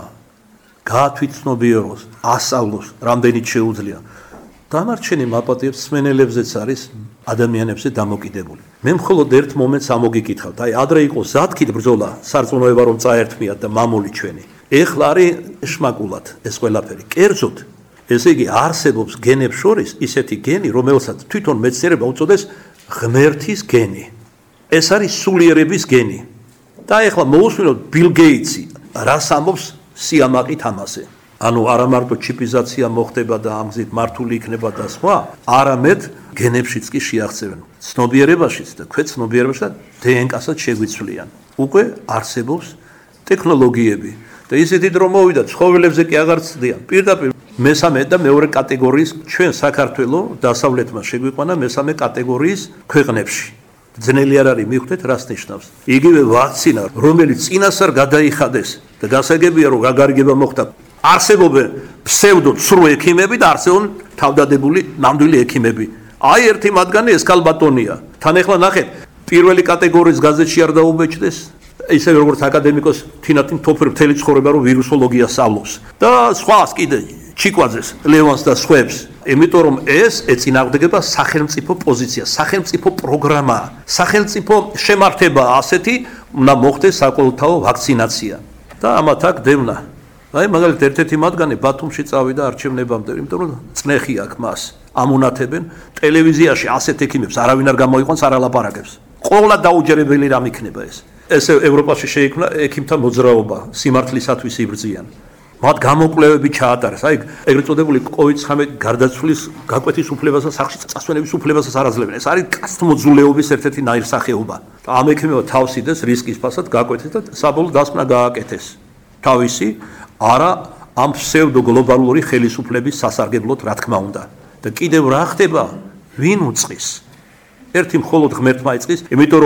გაათვითცნობიეროს, ასწავლოს, რამდენიც შეუძლია. დამარჩენი მაპატიებს სმენელებზეც არის ადამიანებზე დამოკიდებული. მე მხოლოდ ერთ მომენტს ამოგიკითხავთ, აი ადრე იყო ზათქით ბრძოლა, სარწმუნოება რომ წაერთმიათ და მამული ჩვენი. ეხლა არის შმაკულად ეს ყველაფერი. კერძოდ ესე იგი არსებობს გენებს შორის ისეთი გენი, რომელსაც თვითონ მეცნიერება უწოდეს ღმერთის გენი. ეს არის სულიერების გენი. და ეხლა მოусმინოთ ბილ გეიტსი, რას ამბობს სიამაყით ამაზე. ანუ არა მარტო ჩიპიზაცია მოხდება და ამ გზით მართული იქნება და სხვა, არამედ გენებშიც კი შეაღწევენ. ცნობიერებაშიც და ქვეთ ცნობიერებაში და DNK-საც შეგვიცვლიან. უკვე არსებობს ტექნოლოგიები. და ისეთი დრო მოვიდა, ცხოველებზე კი აღარ ცდიან. პირდაპირ მესამე და მეორე კატეგორიის ჩვენ საქართველოს დასავლეთმა შეგვიყვანა მესამე კატეგორიის ქვეყნებში. ძნელი არ არის მივხვდეთ რას ნიშნავს. იგივე ვაქცინა, რომელიც წინასწარ გადაიხადეს და გასაგებია რომ გაგარიგება მოხდა. არსებობენ ფსევდო ცრუ ექიმები და არსებობენ თავდადებული ნამდვილი ექიმები. აი ერთი მათგანი ესკალბატონია. თან ახლა ნახეთ, პირველი კატეგორიის გაზეთში არ დაუბეჭდეს. ისე როგორც აკადემიკოს თინათინ თოფერ მთელი ცხოვრება რომ ვირუსოლოგია სწავლობს და სხვას კიდე ჩიკვაძეს ლევანს და სხვებს. იმიტომ რომ ეს ეწინააღმდეგება სახელმწიფო პოზიციას, სახელმწიფო პროგრამაა, სახელმწიფო შემართება ასეთი, უნდა მოხდეს საყოველთაო ვაქცინაცია. და ამათ აქ დევნა. აი მაგალითად ერთ-ერთი მათგანი ბათუმში წავიდა არჩევნებამდე, იმიტომ რომ წნეხი აქვს მას. ამონათებენ ტელევიზიაში ასეთ ექიმებს არავინ არ გამოიყვანს, არ ალაპარაკებს. ყოლა დაუჯერებელი რამ იქნება ეს. ესე ევროპაში შეიქმნა ექიმთა მოძრაობა, სიმართლისათვის იბრძიან. მათ გამოკვლევები ჩაატარეს. აი ეგრეთ წოდებული COVID-19 გარდაცვლის გაკვეთის უფლებასა, სახში წასვენების უფლებასაც არ აძლევენ. ეს არის კასტმოძულეობის ერთ-ერთი ნაირსახეობა. ამ ექიმებმა თავს იდეს რისკის ფასად გაკვეთეს და საბოლოო დასკვნა გააკეთეს. თავისი არა ამ ფსევდო გლობალური ხელისუფლების სასარგებლოდ, რა თქმა უნდა. და კიდევ რა ხდება? ვინ უწყის? ერთი მხოლოდ ღმერთმა იწყის, იმიტომ რომ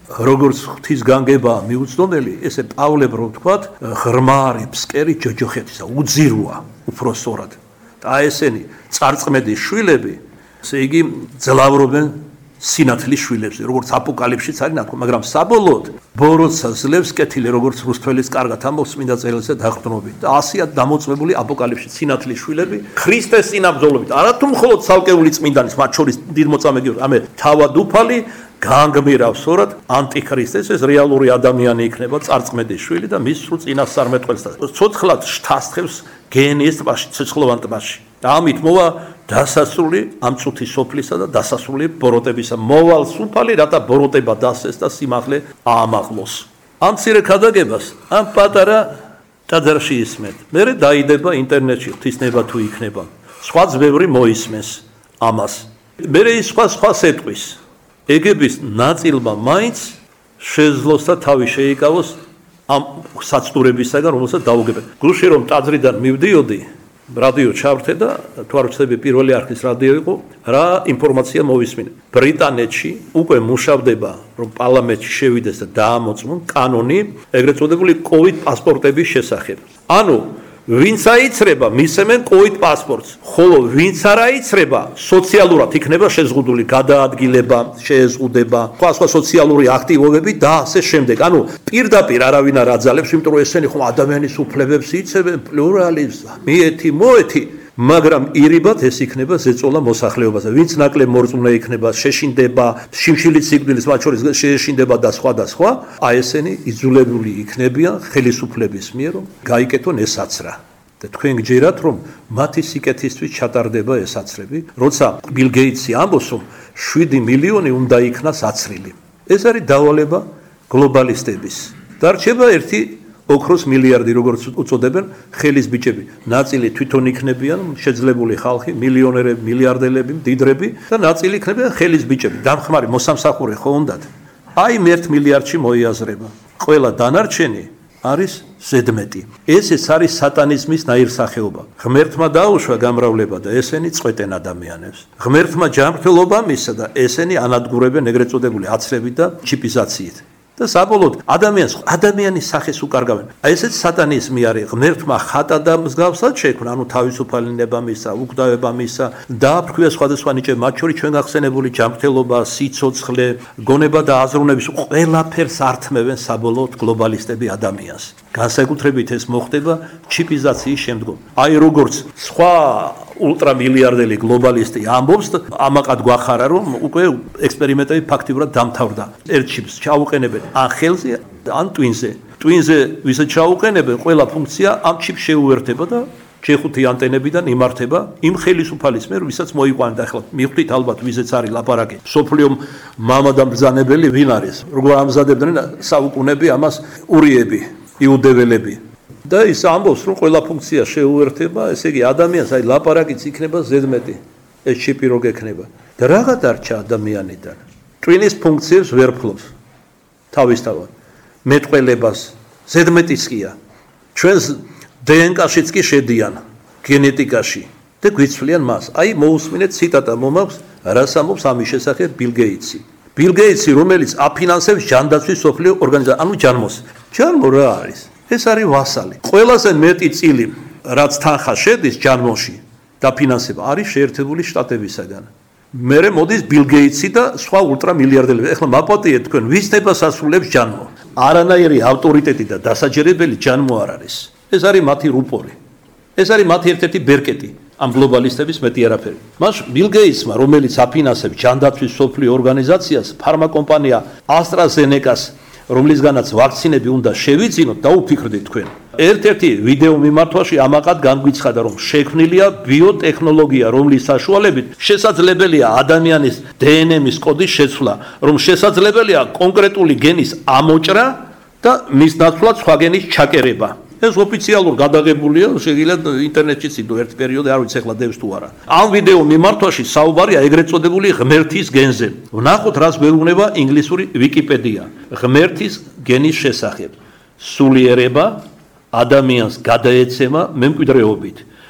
როგორც ღვთის განგებაა მიუწვდომელი, ესე პავლე რო ვთქვათ, ღრმარი ფსკერი ჯოჯოხეთისა, უძიროა უпроსორად. და ესენი წარწმედის შვილები, ესე იგი ძლავრობენ სინათლის შვილებზე, როგორც აპოკალიფშიც არის ნათქვამი, მაგრამ საბოლოოდ ბოროტსა ძლევს კეთილი, როგორც რუსთველის კარგად ამბობს წმინდა წერილზე დახრდნობით. და ასია დამოწმებული აპოკალიფში სინათლის შვილები ქრისტეს წინაბრძოლებით. არა თუ მხოლოდ ცალკეული წმინდანის, მათ შორის დიდ მოწამე გიორგი, ამე თავად უფალი განგმირავს სწორად ანტიქრისტეს, ეს რეალური ადამიანი იქნება, წარწმედის შვილი და მის სრულ წინასწარმეტყველს და ცოცხლად შთასწრებს გენიის ტბაში, ცეცხლოვან ტბაში. და ამით მოვა დასასრული ამ წუთის სოფლისა და დასასრული ბოროტებისა. მოვალს უფალი, რათა ბოროტება დასეს და სიმაღლე აამაღლოს. ამ მცირე ქადაგებას ამ პატარა ტაძარში ისმენთ. მერე დაიდება ინტერნეტში ღვთისნება თუ იქნება. სხვაც ბევრი მოისმენს ამას. მერე ის სხვა სეტყვის. ეგების ნაწილმა მაინც შეძლოს და თავი შეიკავოს ამ საცდურებისაგან, რომელსაც დაუგებენ. გულში რომ ტაძრიდან მივდიოდი, რადიო ჩავრთე და თუ არ ვცდები პირველი არხის რადიო იყო, რა ინფორმაცია მოვისმინე. ბრიტანეთში უკვე მუშავდება, რომ პარლამენტში შევიდეს და დაამოწმონ კანონი ეგრეთ წოდებული COVID პასპორტების შესახებ. ანუ ვინც აიცრება, მისცემენ COVID პასპორტს, ხოლო ვინც არ აიცრება, სოციალურად იქნება შეზღუდული გადაადგილება, შეეზღუდება, სხვა სოციალური აქტივობები და ასე შემდეგ. ანუ პირდაპირ არავინ არ აძალებს, იმიტომ რომ ესენი ხომ ადამიანის უფლებებს იცემენ, პლურალიზმს, მიეთი, მოეთი, მაგრამ ირიბად ეს იქნება ზეწოლა მოსახლეობაზე. ვინც ნაკლებ მორწმუნე იქნება, შეშინდება, შიმშილით სიკვდილის მათ შორის შეშინდება და სხვა და სხვა, აი ესენი იძულებული იქნებიან ხელისუფლების მიერ, რომ გაიკეთონ ეს აცრა. და თქვენ გჯერათ, რომ მათი სიკეთისთვის ჩატარდება ეს აცრები, როცა ბილ გეიტსი ამბობს, რომ 7 მილიონი უნდა იქნას აცრილი. ეს არის დავალება გლობალისტების. დარჩება ერთი ოქროს მილიარდი, როგორც უწოდებენ ხელის ბიჭები. ნაწილი თვითონ იქნებიან შეძლებული ხალხი, მილიონერები, მილიარდელები, მდიდრები და ნაწილი იქნებიან ხელის ბიჭები. დამხმარე მოსამსახურე ხო უნდათ? აი 1 მილიარდში მოიაზრება. ყველა დანარჩენი არის ზედმეტი. ეს არის სატანიზმის ნაირსახეობა. ღმერთმა დაუშვა გამრავლება და ესენი წვეტენ ადამიანებს. ღმერთმა ჯანმრთელობა მისცა და ესენი ანადგურებენ ეგრეთ წოდებული აცრებით და ჩიპიზაციით. და საბოლოოდ ადამიანის სახეს უკარგავენ. აი ესეც სატანიზმი არის. ღმერთმა ხატა და მსგავსად შექმნა, ანუ თავისუფალი ნება მისცა, უკვდავება მისცა, დააფრქვია სხვადასხვა ნიჭები, მათ შორის ჩვენ გახსენებული ჯანმრთელობა, სიცოცხლე, გონება და აზროვნების ყველაფერს ართმევენ საბოლოოდ გლობალისტები ადამიანს. განსაკუთრებით ეს მოხდება ჩიპიზაციის შემდგომ. აი როგორც სხვა ულტრამილიარდელი გლობალისტი ამბობს, ამაყად გვახარა, რომ უკვე ექსპერიმენტები ფაქტიურად დამთავრდა. ერთ ჩიპს ჩაუყენებენ ან ხელზე, ან ტვინზე. ტვინზე ვისაც ჩაუყენებენ, ყველა ფუნქცია ამ ჩიპს შეუერთება და G5 ანტენებიდან იმართება იმ ხელისუფალის მიერ, ვისაც მოიყვანდა. ახლა მიხვდით ალბათ ვიზეც არის ლაპარაკი. სოფლიო მამადამბრძანებელი ვინ არის? როგორ ამზადებდნენ საუკუნეები ამას ურიები, იუდეველები. და ის ამბობს, რომ ყველა ფუნქცია შეუერთება, ესე იგი ადამიანს აი ლაპარაკიც იქნება ზედმეტი. ეს ჩიპი რო გექნება. და რაღა დარჩა ადამიანიდან? ტვინის ფუნქციებს ვერ ფლობს. თავისთავად. მეტყველებას ზედმეტის ყია. ჩვენს DNK-შიც კი შედიან, გენეტიკაში და გვიცვლიან მას. აი მოусმინეთ ციტატა მომაქვს, რას ამბობს ამის შესახებ ბილ გეიტსი. ბილ გეიტსი, რომელიც აფინანსებს ჯანდაცვის სოფლიო ორგანიზაციას, ანუ ჯანმოს. ჯანმო რა არის? ეს არის ვასალი. ყველაზე მეტი წილი, რაც თანხა შედის ჯანმოში და ფინანსება, არის შეერთებული შტატებისაგან. მერე მოდის ბილ გეიტსი და სხვა ულტრამილიარდელები. ეხლა მაპატიეთ თქვენ, ვის ნებას ასრულებს ჯანმო? არანაირი ავტორიტეტი და დასაჯერებელი ჯანმო არ არის. ეს არის მათი რუპორი. ეს არის მათი ერთ-ერთი ბერკეტი. ამ გლობალისტების მეტი არაფერი. მას ბილ გეიტსმა, რომელიც აფინანსებს ჯანდაცვის სოფლიო ორგანიზაციას, ფარმაკომპანია AstraZeneca-ს, რომლისგანაც ვაქცინები უნდა შევიძინოთ, დაუფიქრდით თქვენ. ერთ-ერთი ვიდეო მიმართვაში ამაყად განგვიცხადა, რომ შექმნილია ბიოტექნოლოგია, რომლის საშუალებით შესაძლებელია ადამიანის DNM-ის კოდის შეცვლა, რომ შესაძლებელია კონკრეტული გენის ამოჭრა და მის ნაცვლად სხვა გენის ჩაკერება. ეს ოფიციალურ გადაღებულია, შეიძლება ინტერნეტშიც იდო ერთ პერიოდში, არ ვიცი ახლა დევს თუ არა. ამ ვიდეო მიმართვაში საუბარია ეგრეთ წოდებული ღმერთის გენზე. ვნახოთ, რას გვეუბნება ინგლისური ვიკიპედია. ღმერთის გენის შესახებ. სულიერება ადამიანს გადაეცემა მემკვიდრეობით.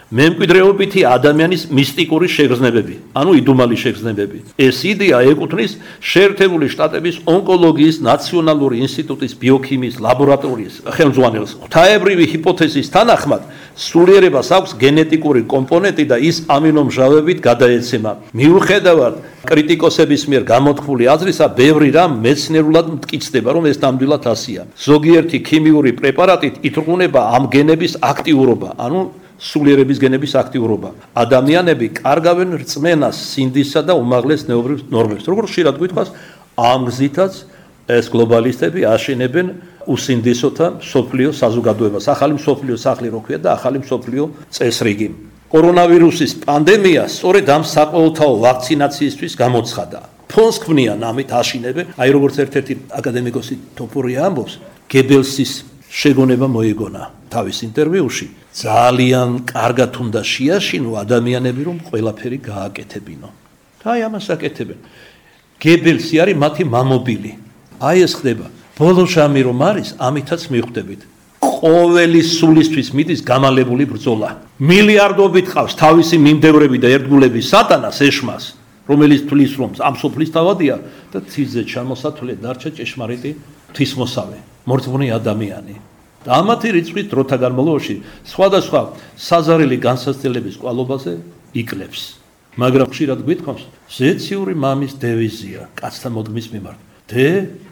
მემკვიდრეობითი ადამიანის მისტიკური შეგრძნებები, ანუ იდუმალი შეგრძნებები. ეს იდეა ეკუთვნის შეერთებული შტატების ონკოლოგიის ნაციონალური ინსტიტუტის ბიოქიმიის ლაბორატორიის ხელმძღვანელს. ღვთაებრივი ჰიპოთეზის თანახმად, სულიერებას აქვს გენეტიკური კომპონენტი და ის ამინომჟავებით გადაეცემა. მიუხედავად კრიტიკოსების მიერ გამოთქმული აზრისა, ბევრი რამ მეცნიერულად მტკიცდება, რომ ეს ნამდვილად ასეა. ზოგიერთი ქიმიური პრეპარატით ითრღუნება ამ გენების აქტიურობა, ანუ სულიერების გენების აქტიურობა. ადამიანები კარგავენ რწმენას, სინდისსა და უმაღლეს ზნეობრივ ნორმებს. როგორც ხშირად გვითხრას, ამ გზითაც ეს გლობალისტები აშენებენ უსინდისოთა მსოფლიო საზოგადოებას. ახალი მსოფლიო სახლი რო ქვია და ახალი მსოფლიო წესრიგი. კორონავირუსის პანდემია სწორედ ამ საყოველთაო ვაქცინაციისთვის გამოცხადა. ფონს ქმნიან ამით აშინებენ, აი როგორც ერთ-ერთი აკადემიკოსი თოფურია ამბობს, გებელსის შეგონება მოიგონა თავის ინტერვიუში. ძალიან კარგად უნდა შეაშინო ადამიანები, რომ ყველაფერი გააკეთებინო. და აი ამას აკეთებენ. გებელსი არის მათი მამობილი. აი ეს ხდება. ბოლო ჟამი რომ არის, ამითაც მივხვდებით. ყოველი სულისთვის მიდის გამალებული ბრძოლა. მილიარდობით ყავს თავისი მიმდევრები და ერთგულები სატანას ეშმას, რომელიც თulis რომ ამ სოფლის თავადია და ციზე ჩამოსათვლე დარჩა ჭეშმარიტი ღვთისმოსავე, მორწმუნე ადამიანი. და ამათი რიცხვი დროთა განმავლობაში სხვადასხვა საზარელი განსაცდელების კვალობაზე იკლებს. მაგრამ ხშირად გვითხოვს, ზეციური მამის დევიზია კაცთა მოდგმის მიმართ. დე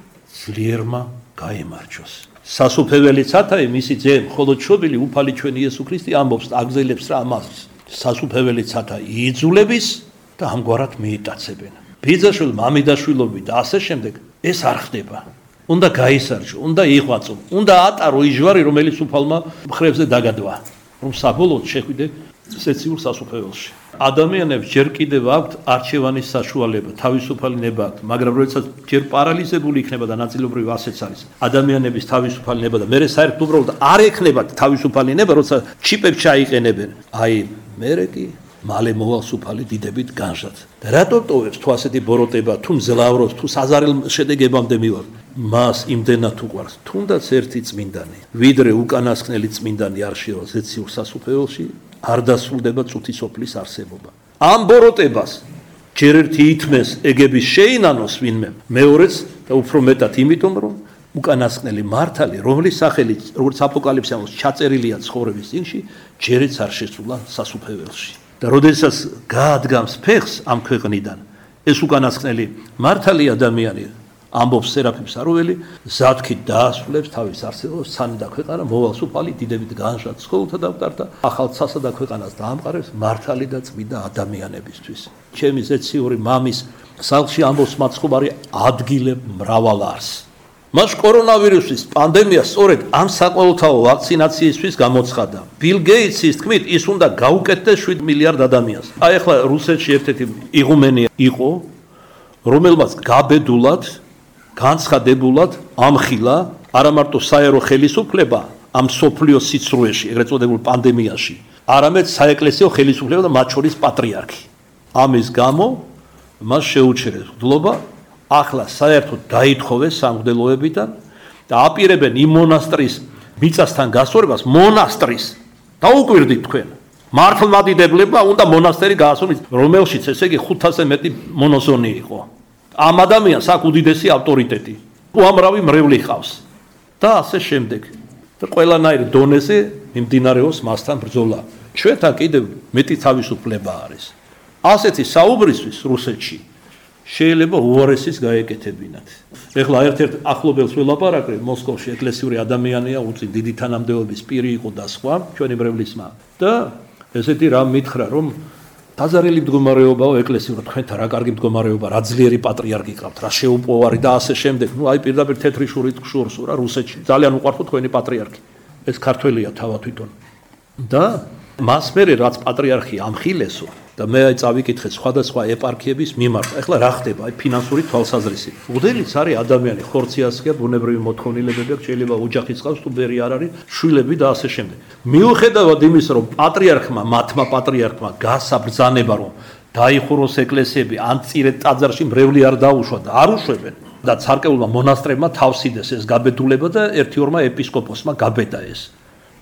ძლიერმა გაემარჯოს. სასუფეველი ცათაი მისი ძე მხოლოდ შობილი უფალი ჩვენი იესო ქრისტე ამბობს აგზელებს რა ამას. სასუფეველი ცათა იძულების და ამგვარად მიიტაცებენ. ბიძაშვილ მამიდაშვილობი და ასე შემდეგ ეს არ ხდება. უნდა გაისარჯო, უნდა იღვაწო, უნდა ატარო ის ჯვარი, რომელიც უფალმა მხრებზე დაგადვა, რომ საბოლოოდ შეხვიდე სეციურ სასუფეველში. ადამიანებს ჯერ კიდევ აქვთ არჩევანის საშუალება, თავისუფალი ნება აქვთ, მაგრამ როდესაც ჯერ პარალიზებული იქნება და ნაწილობრივ ასეც არის ადამიანების თავისუფალი ნება და მერე საერთოდ უბრალოდ არ ექნებათ თავისუფალი ნება, როცა ჩიპებს ჩაიყენებენ. აი, მერე კი მალე მოვალს უფალი დიდებით განჟად. და რატო ტოვებს თუ ასეთი ბოროტება, თუ მძლავრობს, თუ საზარელ შედეგებამდე მივარ? მას იმდენად უყვარს, თუნდაც ერთი წმინდანი, ვიდრე უკანასკნელი წმინდანი არ შევა ზეციურ სასუფეველში, არ დასრულდება წუთი სოფლის არსებობა. ამ ბოროტებას ჯერ ერთი ითმეს ეგების შეინანოს ვინმე, მეორეც და უფრო მეტად იმიტომ, რომ უკანასკნელი მართალი, რომლის სახელით, როგორც აპოკალიფსი ამბობს, ჩაწერილია ცხოვრების წიგნში, ჯერაც არ შესულა სასუფეველში. და როდესაც გაადგამს ფეხს ამ ქვეყნიდან, ეს უკანასკნელი მართალი ადამიანი ამბობს სერაფიმ საროველი, ზათქით დაასრულებს თავის არსებობას, სანი და ქვეყანა მოვალს უფალი დიდებით განჟად სხეულთა დავტარდა, ახალ ცასა და ქვეყანას დაამყარებს მართალი და წმინდა ადამიანებისთვის. ჩემი ზეციური მამის სახლში ამბობს მაცხოვარი ადგილე მრავალ არს. მას კორონავირუსის პანდემია სწორედ ამ საყოველთაო ვაქცინაციისთვის გამოცხადა. ბილ გეიტსის თქმით, ის უნდა გაუკეთდეს 7 მილიარდ ადამიანს. აი ახლა რუსეთში ერთ-ერთი იღუმენი იყო, რომელმაც გაბედულად განცხადებულად ამხილა არა მარტო საერო ხელისუფლება ამ სოფლიო სიცრუეში, ეგრეთ წოდებულ პანდემიაში, არამედ საეკლესიო ხელისუფლება და მათ შორის პატრიარქი. ამის გამო მას შეუჩერეს მღვდლობა, ახლა საერთოდ დაითხოვეს სამღვდელოებიდან და აპირებენ იმ მონასტრის მიწასთან გასწორებას, მონასტრის. დაუკვირდით თქვენ. მართლმადიდებლებმა უნდა მონასტერი გაასწოროს, რომელშიც ესე იგი 500-ზე მეტი მონოზონი იყო. ამ ადამიანს აქვს უდიდესი ავტორიტეტი. უამრავი მრევლი ყავს. და ასე შემდეგ. და ყველანაირ დონეზე მიმდინარეობს მასთან ბრძოლა. ჩვენთან კიდევ მეტი თავისუფლება არის. ასეთი საუბრისთვის რუსეთში შეიძლება უარესის გაეკეთებინათ. ეხლა ერთ-ერთ ახლობელს ველაპარაკრებ, მოსკოვში ეკლესიური ადამიანია, უწინ დიდი თანამდებობის პირი იყო და სხვა, ჩვენი მრევლისმა. და ესეთი რამ მითხრა, რომ დაზარალი მდგომარეობაო ეკლესიურ, თქვენთან რა კარგი მდგომარეობა, რა ძლიერი პატრიარქი ყავთ, რა შეუპოვარი და ასე შემდეგ. ნუ აი პირდაპირ თეთრი შურით გშურს რა რუსეთში. ძალიან უყვართ თქვენი პატრიარქი. ეს ქართველია თავად თვითონ. და მას მერე რაც პატრიარქი ამხილესო და მე აი წავიკითხე სხვადასხვა ეპარქიების მიმართ. ეხლა რა ხდება? აი ფინანსური თვალსაზრისით. მღვდელიც არის ადამიანი, ხორციას კი ბუნებრივი მოთხოვნილებები აქვს, შეიძლება ოჯახიც ყავს, თუ ბერი არ არის, შვილები და ასე შემდეგ. მიუხედავად იმისა, რომ პატრიარქმა, მათმა პატრიარქმა გასაბრძანება, რომ დაიხუროს ეკლესიები, ან წირე ტაძარში მრევლი არ დაუშვა და არ უშვებენ და ცარკეულმა მონასტრებმა თავსიდეს ეს გაბედულება და 1-2 ეპისკოპოსმა გაბედა ეს.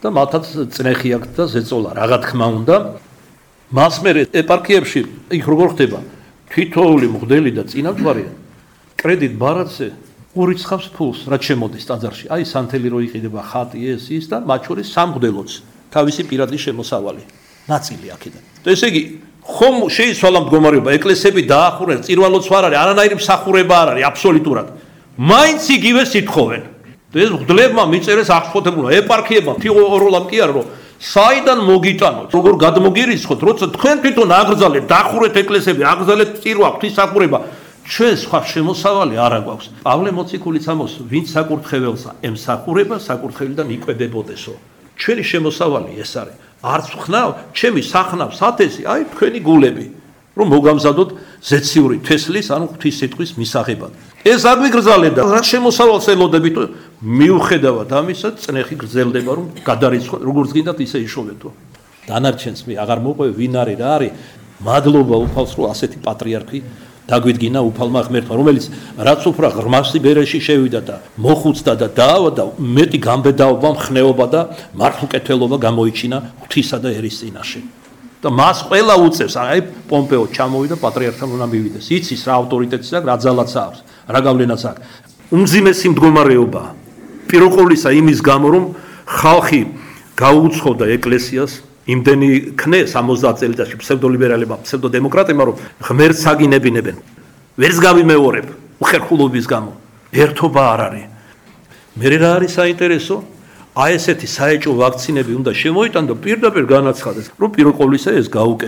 და მათაც წნეხი აქვს და ზეწოლა რა თქმა უნდა. მას მე ეპარქიებში იქ როგორ ხდება თითოეული მღვდელი და წინამძღვარი კრედიტ ბარათზე ურიცხავს ფულს რაც შემოდის ტაძარში. აი სანთელი რო იყიდება ხატი ეს ის და მათ შორის სამღვდელოც თავისი პირადი შემოსავალი ნაწილი აქედან. ესე იგი ხომ შეიცვალა მდგომარეობა ეკლესიები დაახურეს წირვალოც არ არის არანაირი მსახურება არ არის აბსოლუტურად. მაინც იგივე სიტყვენ. ეს მღვდლებმა მიწერეს აღშფოთებულა ეპარქიებმა თიოროლამ კი არა რომ საიდან მოგიტანოთ როგორ გადმოგირიცხოთ როცა თქვენ თვითონ აგრძალეთ დახურეთ ეკლესიები აგრძალეთ წირვა ღვთისმსახურება ჩვენ სხვა შემოსავალი არ აგვაქვს. პავლე მოციქულიც ამბობს ვინც საკურთხეველსა ემსახურება საკურთხეველიდან იკვებებოდესო. ჩვენი შემოსავალი ეს არის. არც ხნავ ჩემი სახნავ სათესი აი თქვენი გულები რომ მოგამზადოთ ზეციური თესლის ანუ ღვთის სიტყვის მისაღებად. ეს არ მიგრძალეთ და რა შემოსავალს ელოდებით მიუხედავად ამისა წნეხი გრძელდება რომ გადარიცხოთ როგორც გინდათ ისე იშოვეთო. დანარჩენს მე აღარ მოყვე ვინ არის რა არის მადლობა უფალს რომ ასეთი პატრიარქი დაგვიდგინა უფალმა ღმერთმა რომელიც რაც უფრო ღრმასი ბერეში შევიდა და მოხუცდა და დაავადა მეტი გამბედაობა მხნეობა და მართლმკეთელობა გამოიჩინა ღვთისა და ერის წინაშე. და მას ყველა უწევს აი პომპეო ჩამოვიდა პატრიარქთან უნდა მივიდეს იცის რა ავტორიტეტიც აქვს რა ძალაც აქვს რა გავლენაც აქვს უმძიმესი მდგომარეობა პირველ ყოვლისა იმის გამო რომ ხალხი გაუცხოდა ეკლესიას იმდენი ქნე 70 წელიწადში ფსევდოლიბერალებმა ფსევდოდემოკრატებმა რომ ღმერთს აგინებინებენ ვერც გავიმეორებ უხერხულობის გამო ერთობა არ არის მე რა არის საინტერესო აი ესეთი საეჭვო ვაქცინები უნდა შემოიტანო პირდაპირ განაცხადეს რომ პირველ ყოვლისა ეს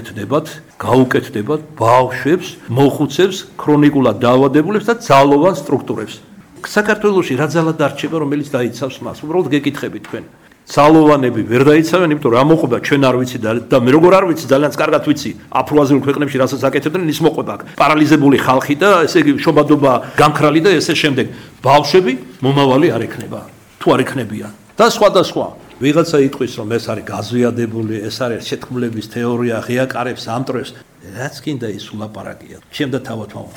გაუკეთდებათ ბავშვებს მოხუცებს ქრონიკულად დაავადებულებს და ძალოვან სტრუქტურებს საქართველოში რა ძალა დარჩება რომელიც დაიცავს მას უბრალოდ გეკითხებით თქვენ ძალოვანები ვერ დაიცავენ იმიტომ რა მოყვება ჩვენ არ ვიცი და მე როგორ არ ვიცი ძალიან კარგად ვიცი აფროაზიულ ქვეყნებში რასაც აკეთებდნენ ის მოყვება პარალიზებული ხალხი და ესე იგი შობადობა გამქრალი და ესე შემდეგ ბავშვები მომავალი არ ექნება თუ არ ექნებიან და სხვა ვიღაცა იტყვის რომ ეს არის გაზვიადებული ეს არის შეთქმულების თეორია ღიაკარებს ამტრევს რაც კიდე ის ულაპარაკია ჩემდა თავათმა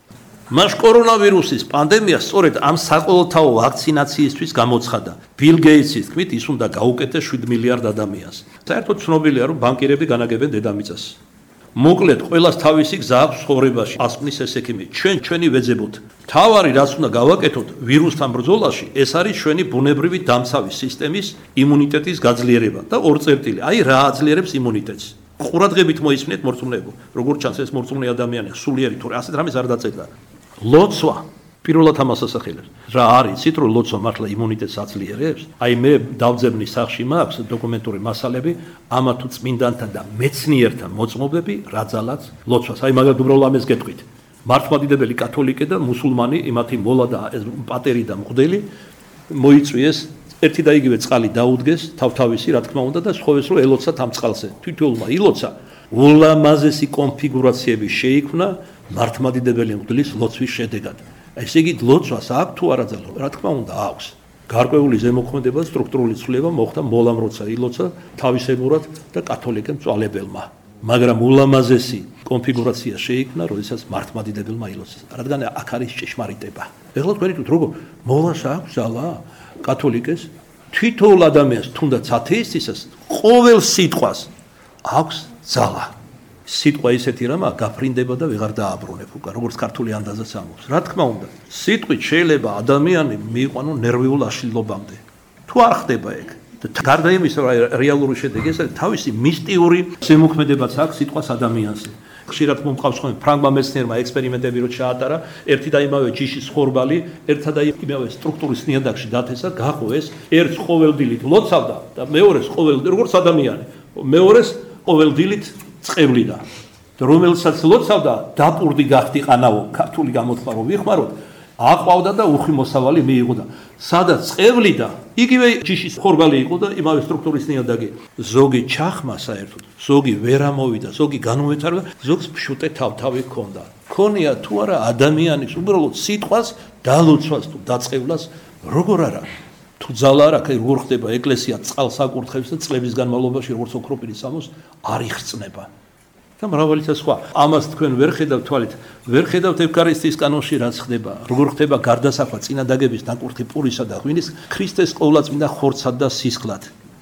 მას კორონავირუსის პანდემია სწორედ ამ საყოველთაო ვაქცინაციისთვის გამოცხადა ბილ გეიტსის თქმით ის უნდა გაუკეთდეს 7 მილიარდ ადამიანს საერთოდ ცნობილია რომ ბანკირები განაგებენ დედამიწას მოკლედ ყველას თავისი გზა აქვს ცხოვრებაში ასმნის ესექიმი ჩვენი ვეძებოთ თავარი რაც უნდა გავაკეთოთ ვირუსთან ბრძოლაში ეს არის ჩვენი ბუნებრივი დამცავი სისტემის იმუნიტეტის გაძლიერება და ორ წერტილი აი რა აძლიერებს იმუნიტეტს ყურადღებით მოისმენთ მორწმუნეებო როგორც ჩანს ეს მორწმუნე ადამიანია სულიერი თორე ასეთ რამეს არ დაწერდა ლოცვა პირველად ამას ასახელებს რა არის იცით რომ ლოცვა მართლა იმუნიტეტს აძლიერებს აი მე დავძებნის სახში მაქვს დოკუმენტური მასალები ამა თუ წმინდანთა და მეცნიერთა მოწმობები რა ძალაც ლოცვას აი მაგალითად უბრალოდ ამას გეტყვით მართლმადიდებელი კათოლიკე და მუსულმანი იმათი მოლა და ეს პატერი და მღვდელი მოიწვიეს ერთი და იგივე წყალი დაუდგეს თავთავისი რა თქმა უნდა და სხოვეს რომ ელოცათ ამ წყალზე თითოეულმა ილოცა ულამაზესი კონფიგურაციები შეიქმნა მართლმადიდებელი მღვდლის ლოცვის შედეგად ესე იგი ლოცვას აქვს თუ არა ძალა რა თქმა უნდა აქვს გარკვეული ზემოქმედება სტრუქტურული ცვლილება მოხდა მოლამ როცა ილოცა თავისებურად და კათოლიკე მწვალებელმა მაგრამ ულამაზესი კონფიგურაცია შეიქმნა როდესაც მართლმადიდებელმა ილოცეს რადგან აქ არის ჭეშმარიტება ეხლა თქვენ იტყვით როგორ მოლას აქვს ძალა კათოლიკეს თითოეულ ადამიანს თუნდაც ათეისტისას ყოველ სიტყვას აქვს ძალა სიტყვა ისეთი რამა გაფრინდება და ვეღარ დააბრუნებ უკან როგორც ქართული ანდაზაც ამბობს რა თქმა უნდა სიტყვით შეიძლება ადამიანი მიიყვანო ნერვიულ აშლილობამდე თუ არ ხდება ეგ და გარდა იმისა რეალური შედეგი ეს არის თავისი მისტიური ზემოქმედებაც აქვს სიტყვას ადამიანზე ხშირად მომყავს ხოლმე ფრანგმა მეცნიერმა ექსპერიმენტები რო ჩაატარა ერთი და იმავე ჯიშის ხორბალი ერთად და იმავე სტრუქტურის ნიადაგში დათესა გაყო ეს ერთს ყოველდილით ლოცავდა და მეორეს ყოველდილით როგორც ადამიანი მეორეს ყოველდილით წყევლიდა და რომელსაც ლოცავდა დაპურდი გახდი ყანაო ქართული გამოთქმა რომ ვიხმაროთ აყვავდა და უხი მოსავალი მიიღო და სადაც წყევლიდა იგივე ჯიშის ხორბალი იყო და იმავე სტრუქტურის ნიადაგი ზოგი ჩახმა საერთოდ ზოგი ვერ ამოვიდა ზოგი განუეცარდა ზოგს ფშუტე თავთავი ჰქონდა ქონია თუ არა ადამიანის უბრალოდ სიტყვას დალოცვას თუ დაწყევლას როგორ არა თუ ძალა არ აქვს როგორ ხდება ეკლესია წყალს აკურთხებს და წლების განმავლობაში როგორც ოქროპირის ამოს არ იხსნება და მრავალისა სხვა ამას თქვენ ვერ ხედავთ თვალით ვერ ხედავთ ევქარისტიის კანონში რაც ხდება როგორ ხდება გარდასახვა წინადაგების დაკურთხი პურისა და ღვინის ქრისტეს ყოვლადწმინდა ხორცად და სისხლად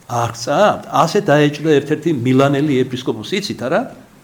არცა, ასე დაეჭდა ერთ-ერთი მილანელი ეპისკოპოსი, იცით არა?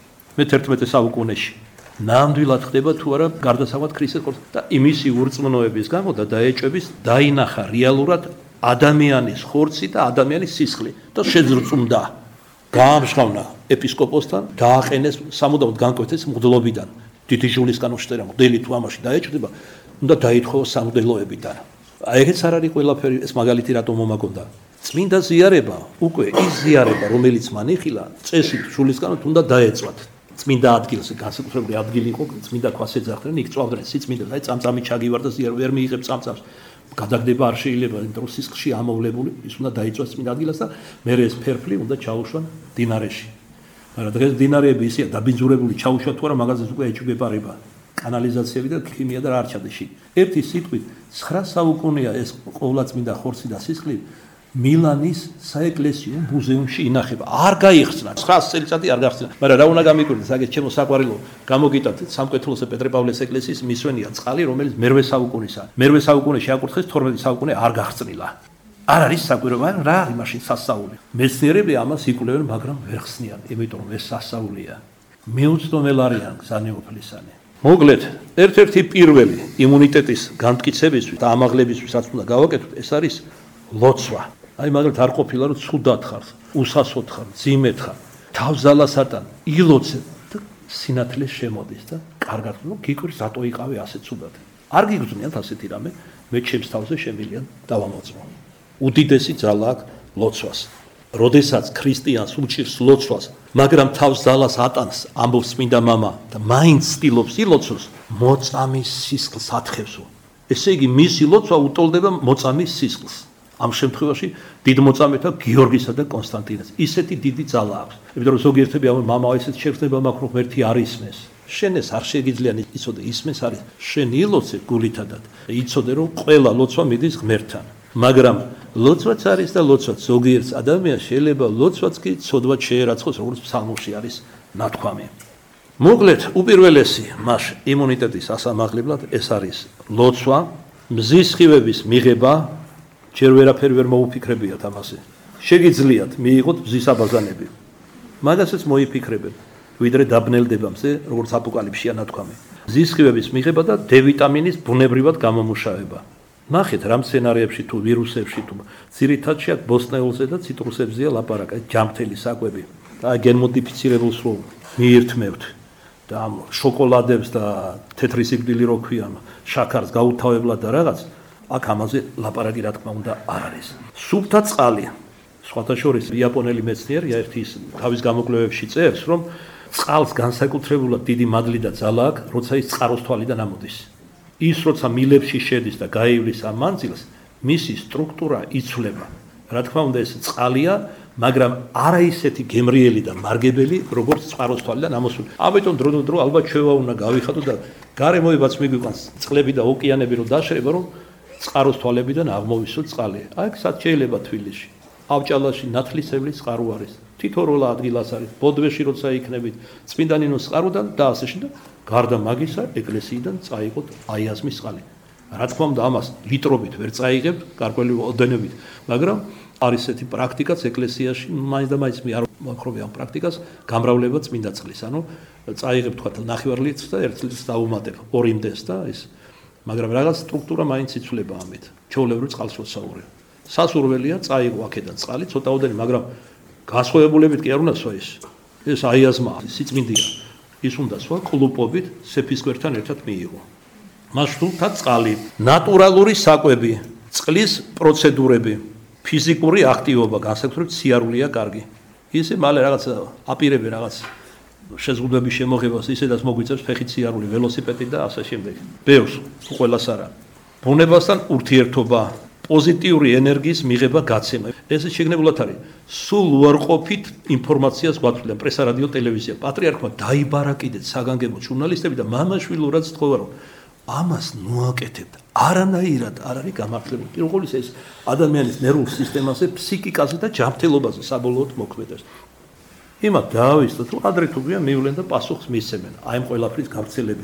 მე-11 საუკუნეში. ნამდვილად ხდება თუ არა გარდასავალ ქრისტეს ხორცი და იმისი ურწმუნოების გამო და დაეჭვების დაინახა რეალურად ადამიანის ხორცი და ადამიანის სისხლი და შეძრწუნდა. გაამჟღავნა ეპისკოპოსთან, დააყენეს სამუდამოდ განკვეთეს მღვდლობიდან. დიდი ჟულისგან უშტერა მღვდელი თუ ამაში დაეჭვდება, უნდა დაითხოვოს სამღვდელოებიდან. ეგეც არ არის ყველაფერი, ეს მაგალითი რატომ მომაგონდა? წმინდა ზიარება, უკვე ის ზიარება, რომელიც მან იხილა, წესით ჟულისგან უნდა დაეწვათ. წმინდა ადგილზე, განსაკუთრებული ადგილი იყო, წმინდა ქვას ეძახდნენ, იქ წვავდნენ სიწმინდას, აი წამწამი ჩაგივარდა ზიარება, ვერ მიიღებ წამწამს. გადაგდება არ შეიძლება, იმიტომ რომ სისხლში ამოვლებული, ის უნდა დაიწვას წმინდა ადგილას და მერე ეს ფერფლი უნდა ჩაუშვან დინარეში. მაგრამ დღეს დინარეები ისეა დაბინძურებული, ჩაუშვა თუ არა, მაგაზეც უკვე ეჭვგებარება. კანალიზაციები და ქიმია და რა არ ჩადეში. ერთი სიტყვით 9 საუკუნეა ეს ყოვლადწმინდა ხორცი და სისხლი მილანის საეკლესიო მუზეუმში ინახება. არ გაიხსნა 900 წელიწადი არ გაიხსნა. მაგრამ რა უნდა გამიკვირდეს, აგეთ ჩემო საყვარელო, გამოგიტანთ სამკვეთლოსე პეტრე პავლეს ეკლესიის მისვენია წყალი, რომელიც მე-8 საუკუნისაა. მე-8 საუკუნეში აკურთხეს, 12 საუკუნე არ გახსნილა. არ არის საკვირო, მაგრამ რა არის მაშინ სასწაული? მეცნიერები ამას იკვლევენ, მაგრამ ვერ ხსნიან, იმიტომ რომ ეს სასწაულია. მიუწვდომელ არიან გზანეოფლისანი. მოკლედ, ერთ-ერთი პირველი იმუნიტეტის განმტკიცებისთვის და ამაღლებისთვის რაც უნდა გავაკეთოთ, ეს არის ლოცვა. აი მაგალითად არ ყოფილა რომ ცუდად ხარ, უსასოდ ხარ, ძიმედ ხარ, თავზალასთან ილოცე და სინათლე შემოდის და კარგად ნუ გიკვირს რატო იყავი ასე ცუდად. არ გიგრძნიათ ასეთი რამე, მე ჩემს თავზე შემიძლია დავამოწმო. უდიდესი ძალა აქვს ლოცვას. როდესაც ქრისტიანს უჭირს ლოცვას, მაგრამ თავს ძალას ატანს, ამბობს წმინდა მამა და მაინც ცდილობს ილოცოს, მოწამის სისხლს ათხევსო. ესე იგი მისი ლოცვა უტოლდება მოწამის სისხლს. ამ შემთხვევაში დიდ მოწამეთა გიორგისა და კონსტანტინეს ისეთი დიდი ძალა აქვს. იმიტომ რომ ზოგიერთები ამბობენ, მამა ესეთ შეგრძნება მაქვს, რომ ერთი არ ისმეს. შენ ეს არ შეგიძლია იცოდე, ისმეს არის. შენ ილოცე გულითადად. იცოდე რომ ყველა ლოცვა მიდის ღმერთთან. მაგრამ ლოცვაც არის და ლოცვაც ზოგიერთ ადამიანს შეიძლება ლოცვაც კი ცოდვად შეერაცხოს, როგორც ფსალმოში არის ნათქვამი. მოკლედ, უპირველესი მას იმუნიტეტის ასამაღლებლად ეს არის ლოცვა, მზის სხივების მიღება, ჯერ ვერაფერი ვერ მოუფიქრებიათ ამაზე. შეგიძლიათ მიიღოთ მზის აბაზანები. მაგასაც მოიფიქრებენ, ვიდრე დაბნელდება მზე, როგორც აპოკალიფსია ნათქვამი. მზის სხივების მიღება და D ვიტამინის ბუნებრივად გამომუშავება. ნახეთ რამ სცენარებში თუ ვირუსებში თუ ძირითადად შეათ ბოსტნეულზე და ციტრუსებზეა ლაპარაკი, ჯამთელი საკვები და გენმოდიფიცირებულს რო მიირთმევთ და ამ შოკოლადებს და თეთრი სიკვდილი რო ქვია, შაქარს გაუთავებლად და რაღაც, აქ ამაზე ლაპარაკი რა თქმა უნდა არ არის. სუფთა წყალი. სხვათა შორის იაპონელი მეცნიერი ერთი ის თავის გამოკვლევებში წერს, რომ წყალს განსაკუთრებულად დიდი მადლი და ძალა აქვს, როცა ის წყაროს თვალიდან ამოდის. ის როცა მილებში შედის და გაივლის ამ მანძილს, მისი სტრუქტურა იცვლება. რა თქმა უნდა ეს წყალია, მაგრამ არა ისეთი გემრიელი და მარგებელი, როგორც წყაროს თვალიდან ამოსული. ამიტომ დრო ალბათ შევა უნდა გავიხადო და გარემოებაც მიგვიყვანს წყლები და ოკეანები რომ დაშრება, რომ წყაროს თვალებიდან აღმოვისოთ წყალი. აი სად შეიძლება თბილისში. ავჭალაში ნათლისებლის წყარო არის. თითოეულ ადგილას არის. ბოდვეში როცა იქნებით, წმინდა ნინოს წყაროდან და ასე შემდეგ. გარდა მაგისა ეკლესიიდან წაიღოთ აიაზმის წყალი. რა თქმა უნდა ამას ლიტრობით ვერ წაიღებთ, გარკვეული ოდენობით, მაგრამ არის ესეთი პრაქტიკაც ეკლესიაში, მაინც და მაინც არ მოახროვე ამ პრაქტიკას, გამრავლება წმინდა წყლის. ანუ წაიღებ თქვა 9 ლიტრს და 1 ლიტრს დავუმატებ 2 იმდეს და ის. მაგრამ რაღაც სტრუქტურა მაინც იცვლება ამით. ჩვეულებრივ წყალს ვსაუბრე. სასურველია წაიღო აქედან წყალი, ცოტაოდენი, მაგრამ გასხოვებულებით კი არ უნდა სვა ის. ეს აიაზმა სიწმინდეა. ის უნდა სვა კლუპობით სეფისკვერთან ერთად მიიღო. მასშტუბთა წყალი, ნატურალური საკვები, წყლის პროცედურები, ფიზიკური აქტივობა, განსაკუთრებით სიარულია კარგი. ისე მალე რაღაც აპირებენ რაღაც შეზღუდვების შემოღებას, ისედაც მოგვიწევს ფეხით სიარული, ველოსიპედი და ასე შემდეგ. ბევრს, ყველას არა. ბუნებასთან ურთიერთობა, პოზიტიური ენერგიის მიღება, გაცემა. ეს შეგნებულად არის. სულ უარყოფით ინფორმაციას გვაწვდიან პრესა, რადიო, ტელევიზია. პატრიარქმა დაიბარა კიდეც საგანგებო ჟურნალისტები და მამაშვილურად სთხოვა, რომ ამას ნუაკეთებთ. არანაირად არ არის გამართლებული. პირველ ყოვლისა ეს ადამიანის ნერვულ სისტემაზე, ფსიქიკაზე და ჯანმრთელობაზე საბოლოოდ მოქმედებს. იმათ დაავიწყოთ, რომ ადრე თუ გვიან მივლენ და პასუხს მისცემენ აი ამ ყველაფრის გავრცელებისთვის.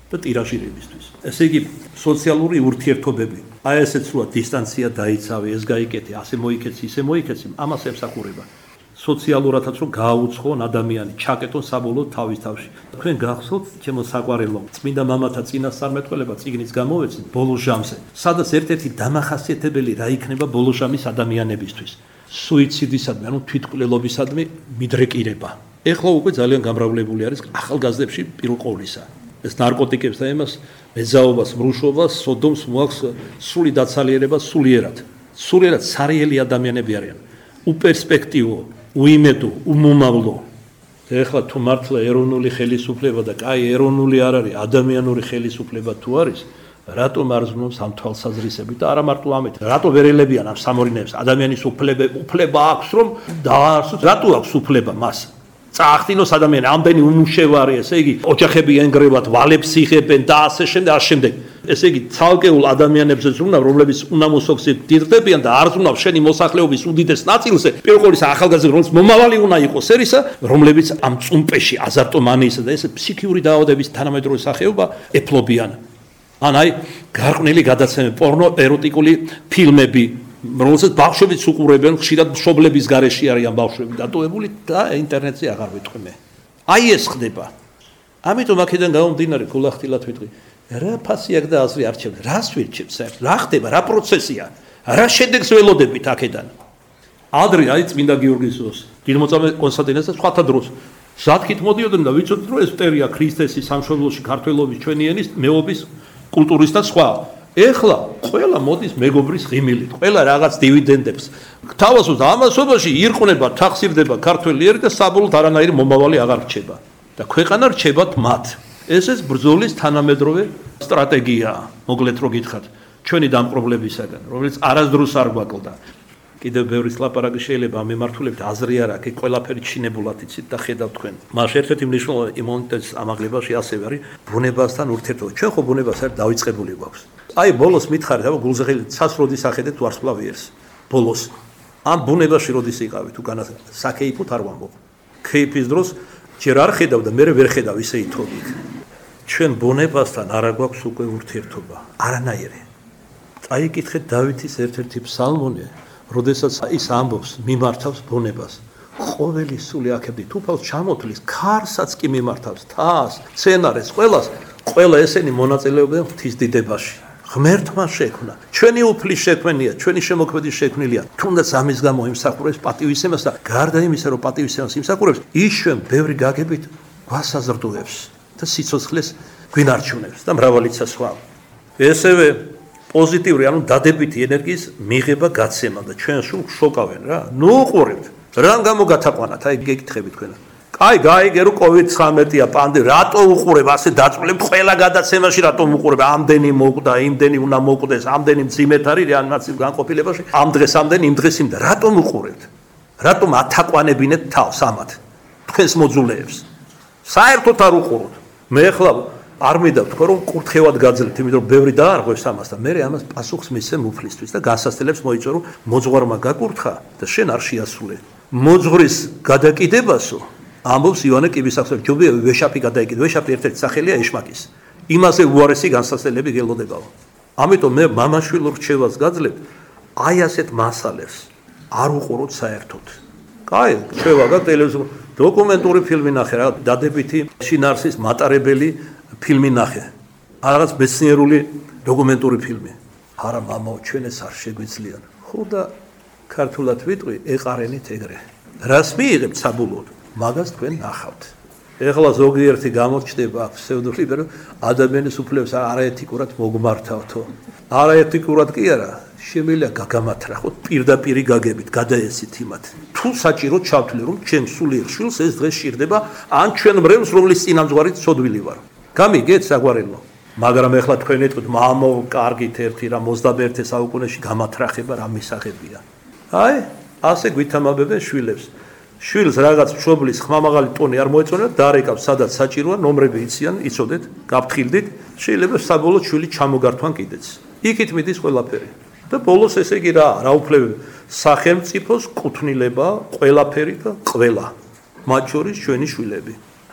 და ტირაჟირებისთვის. ესე იგი, სოციალური ურთიერთობები, აი ესეც როა დისტანცია დაიცავი, ეს გაიკეთე, ასე მოიქეცი, ისე მოიქეცი, ამას ემსახურება. სოციალურადაც რომ გააუცხონ ადამიანი, ჩაკეტონ საბოლოოდ თავის თავში. თქვენ გახსოვთ, ჩემო საყვარელო, წმინდა მამათა წინასწარმეტყველება წიგნից გამოვეცით ბოლო ჟამზე. სადაც ერთ-ერთი დამახასიათებელი რა იქნება ბოლო ჟამის ადამიანებისთვის. სუიციდისადმი, ანუ თვითმკვლელობისადმი მიდრეკირება. ეხლა უკვე ძალიან გამრავლებული არის ახალგაზრდებში პირველ ყოვლისა. ეს ნარკოტიკებს და იმას მეზაობას, მრუშობას, სოდომს მოაქვს სული დაცალიერება სულიერად. სულიერად სარიელი ადამიანები არიან. უპერსპექტივო, უიმედო, უმომავლო. ეხლა თუ მართლა ეროვნული ხელისუფლება და კაი ეროვნული არ არის, ადამიანური ხელისუფლება თუ არის, რატომ არ ზრუნავს ამ თვალსაზრისებით და არა მარტო ამით. რატო ვერ ელებიან ამ სამორინეებს? ადამიანის უფლება აქვს რომ დაარსოს. რატო აქვს უფლება მას? წაახდინოს ადამიანი, ამდენი უმუშევარი, ესე იგი, ოჯახები ენგრევათ, ვალებს იღებენ და ასე შემდეგ. ესე იგი, ცალკეულ ადამიანებზე ზრუნავ, რომლებიც უნამოსოქსით დირდებიან და არ ზრუნავ შენი მოსახლეობის უდიდეს ნაწილზე, პირველ ყოვლისა ახალგაზრდა, რომელიც მომავალი უნდა იყოს ერისა, რომლებიც ამ წუმპეში აზარტომანიისა და ესე ფსიქიური დაავადების თანამედროვე სახეობა ეფლობიან. ან აი, გარყვნილი გადაცემები, პორნო ეროტიკული ფილმები, რომელსაც ბავშვებიც უყურებენ, ხშირად მშობლების გარეშე არიან ბავშვები დატოვებული და ინტერნეტზე აღარ ვიტყვი მე. აი ეს ხდება. ამიტომ აქედან გამომდინარე გულახდილად ვიტყვი, რა ფასი აქვს და აზრი არჩევთ, რას ვირჩევთ საერთოდ? რა ხდება, რა პროცესია? რა შედეგს ველოდებით აქედან? ადრე აი წმინდა გიორგის დროს, დიდმოწამე კონსტანტინეს და სხვათა დროს ზათქით მოდიოდნენ და ვიცოდით რომ ეს მტერია ქრისტესი სამშობლოში ქართველობის ჩვენი ენის მეობის კულტურის და სხვა. ეხლა ყველა მოდის მეგობრის ღიმილით, ყველა რაღაც დივიდენდებს. თავაზობს ამასობაში ირყნება, თახსირდება ქართველი ერი და საბოლოოდ არანაირი მომავალი აღარ რჩება. და ქვეყანა რჩებათ მათ. ესეც ბრძოლის თანამედროვე სტრატეგიაა, მოკლედ რო გითხრათ, ჩვენი დამპყრობლებისაგან, რომელიც არასდროს არ გვაკლდა. კიდევ ბევრი ლაპარაკი შეიძლება ამ მიმართულებით აზრი არ აქვს, ყველაფერი ჩინებულად იცით და ხედავთ თქვენ. მას ერთ-ერთი მნიშვნელოვანი იმუნიტეტის ამაღლებაში ასევე არის ბუნებასთან ურთიერთობა. ჩვენ ხო ბუნებას არ დავიწყებული გვაქვს. აი ბოლოს მითხარით, აბა გულზახელი ცასროდის ახედეთ ვარსკვლავიერს. ბოლოს ამ ბუნებაში როდის იყავით უკანა საკეიფოთ არ ვამბობ. კეიფის დროს ჯერ არ ხედავ და მე ვერ ხედავ ისე ითხოვით. ჩვენ ბუნებასთან არ გვაქვს უკვე ურთიერთობა. არანაირი. წაიკითხეთ დავითის ერთ-ერთი ფსალმონი, როდესაც ის ამბობს, მიმართავს ბუნებას. ყოველი სული აქებდით, უფალს ჩამოთვლის, ქარსაც კი მიმართავს, თას, სცენარეს, ყველა ესენი მონაწილეობენ ღვთის დიდებაში. ღმერთმა შექმნა, ჩვენი უფლის შექმნია, ჩვენი შემოქმედის შექმნილია. თუნდაც ამის გამო იმსახურებს პატივისცემას და გარდა იმისა, რომ პატივისცემას იმსახურებს, ის ჩვენ ბევრი გაგებით გვასაზრდოებს და სიცოცხლეს გვინარჩუნებს და მრავალიცა სხვა. ესევე პოზიტიური, ანუ დადებითი ენერგიის მიღება გაცემა და ჩვენ სულ შოკავენ რა. ნუ უყურებთ. რამ გამო გათაყვანათ? აი გეკითხები თქვენ. აი გაიგე რომ COVID-19-ია პანდემია, რატო უყურებ ასე დაწვრილებ ყველა გადაცემაში, რატომ უყურებ? ამდენი მოკვდა, იმდენი უნდა მოკვდეს, ამდენი მძიმედ არის რეანიმაციურ განყოფილებაში, ამ დღეს ამდენი, იმ დღეს იმდა. რატომ უყურებთ? რატომ ათაყვანებინეთ თავს ამათ? თქვენს მოძულეებს. საერთოდ არ უყუროთ. მე ახლა არ მინდა თქვა რომ კურთხევად გაძლევთ, იმიტომ რომ ბევრი დაარღვევს ამას და მე ამას პასუხს მისცემ უფლისთვის და გასასწრებს მოიწო რომ მოძღვარმა გაკურთხა და შენ არ შეასრულე. მოძღვრის გადაკიდებასო ამბობს ივანე კიბისახსოვი, ჯობია ვეშაპი გადაიკიდე. ვეშაპი ერთ-ერთი სახელია ეშმაკის. იმაზე უარესი განსასწრებელი გელოდებაო. ამიტომ მე მამაშვილ რჩევას გაძლევ, აი ასეთ მასალებს არ უყუროთ საერთოდ. კაი, რჩევა გაქვს ტელევიზორ დოკუმენტური ფილმი ნახე რა, დადებითი შინაარსის მატარებელი ფილმი ნახე. რაღაც მეცნიერული დოკუმენტური ფილმი. არა მამაო, ჩვენ ეს არ შეგვიძლია. ხო და ქართულად ვიტყვი, ეყარენით ეგრე. რას მიიღებთ საბოლოოდ? მაგას თქვენ ნახავთ. ეხლა ზოგიერთი გამორჩდება ფსევდოლიბერო ადამიანის უფლებს არაეთიკურად მოგმართავთო. არაეთიკურად კი არა, შემიძლია გაგამათრახოთ პირდაპირი გაგებით, გადაესით იმათ. თუ საჭირო ჩავთვლი რომ ჩემ სულიერ შვილს ეს დღეს შირდება, ან ჩვენ მრევლს რომლის წინამძღვარით ცოდვილი ვარ. გამიგეთ საგვარელო. მაგრამ ეხლა თქვენ ეტყვით, მამო, კარგით ერთი რა 21 საუკუნეში გამათრახება რა მისაღებია. აი, ასე გვითამამებენ შვილებს. შვილს რაღაც მშობლის ხმამაღალი ტონი არ მოეწონა, დაარეკავს სადაც საჭიროა, ნომრები იციან, იცოდეთ, გაფრთხილდით, შეიძლება საბოლოოდ შვილი ჩამოგართვან კიდეც. იქით მიდის ყველაფერი. და ბოლოს ესე იგი რა უფლებები? სახელმწიფოს კუთვნილება, ყველაფერი და ყველა. მათ შორის ჩვენი შვილები.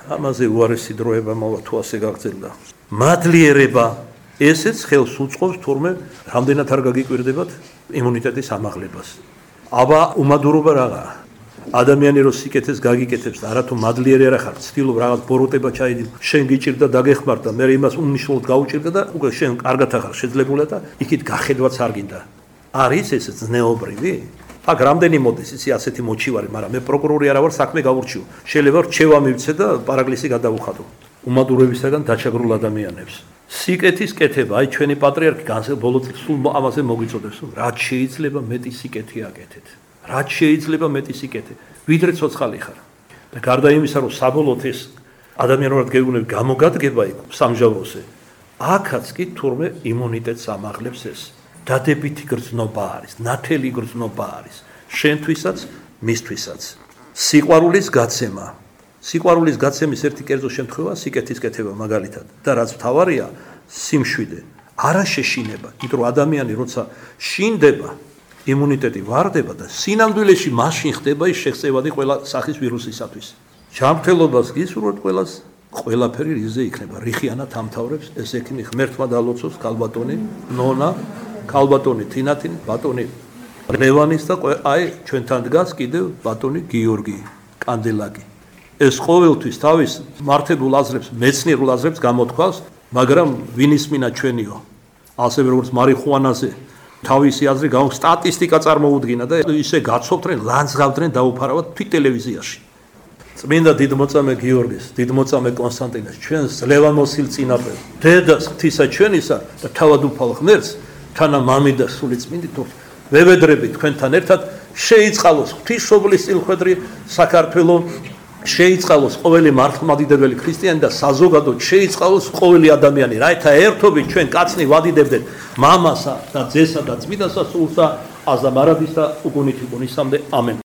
ამაზე უარესი დროება მოვა თუ ასე გაგრძელდა. მადლიერება ესეც ხელს უწყობს თურმე რამდენად არ გაგიკვირდებათ იმუნიტეტის ამაღლებას. აბა უმადურობა რაღაცა. ადამიანი რო სიკეთეს გაგიკეთებს და არათუ მადლიერი არ ხარ, ცდილობ რაღაც ბოროტება ჩაიდი, შენ გიჭირდა დაგეხმარდა, მე იმას უნიშნულად გაუჭირდა და უკვე შენ კარგად ახარ შეძლებულა და იქით გახედვაც არ გინდა. არის ეს ზნეობრივი? აქ რამდენი მოდის ისი ასეთი მოჩივარი, მაგრამ მე პროკურორი არა ვარ, საქმე გავურჩიო. შეიძლება რჩევა მივცე და პარაგლისი გადავუხადო. უმადურებისაგან დაჩაგრულ ადამიანებს. სიკეთის კეთება, აი ჩვენი პატრიარქი ბოლო წელს სულ ამაზე მოგვიწოდებს, რაც შეიძლება მეტი სიკეთი აკეთეთ. რაც შეიძლება მეტი სიკეთე, ვიდრე ცოცხალი ხარ. და გარდა იმისა, რომ საბოლოოდ ეს ადამიანურად გეუბნები გამოგადგება იქ სამჟავროზე, აქაც კი თურმე იმუნიტეტს ამაღლებს ეს. დადებითი გრძნობა არის, ნათელი გრძნობა არის, შენთვისაც, მისთვისაც. სიყვარულის გაცემა. სიყვარულის გაცემის ერთი კერძო შემთხვევა სიკეთის კეთება მაგალითად და რაც მთავარია, სიმშვიდე, არა შეშინება, იმიტომ რომ ადამიანი როცა შინდება, იმუნიტეტი ვარდება და სინამდვილეში მაშინ ხდება ის შეხწევადი ყველა სახის ვირუსისათვის. ჯანმრთელობას გისურვებთ ყველას, ყველაფერი რიზზე იქნება. რიხიანად ამთავრებს ეს ექიმი ღმერთმა დალოცოს ქალბატონი ნონა, ქალბატონი თინათინ, ბატონი ლევანის და აი ჩვენთან დგას კიდევ ბატონი გიორგი კანდელაკი. ეს ყოველთვის თავის მართებულ აზრებს, მეცნიერულ აზრებს გამოთქვას, მაგრამ ვინისმინა ჩვენიო, ასევე როგორც მარიხუანაზე თავისი აზრი სტატისტიკა წარმოუდგინა და ისე გაცოფდნენ, ლანძღავდნენ დაუფარავად თვით ტელევიზიაში. წმინდა დიდმოწამე გიორგის, დიდმოწამე კონსტანტინეს, ჩვენს ლევანოსილ წინაპრებს, დედას ღვთისა ჩვენისა და თავად უფალ ღმერთს, თანა მამი და სული წმინდით ვევედრები თქვენთან ერთად შეიწყალოს ღვთისმშობლის წილხვედრი საქართველო, შეიწყალოს ყოველი მართლმადიდებელი ქრისტიანი და საზოგადოდ შეიწყალოს ყოველი ადამიანი. რაითა ერთობით ჩვენ კაცნი ვადიდებდეთ მამასა და ძესა და წმინდასა სულსა, აზამარადის და უგუნით იგუნისამდე. ამენ.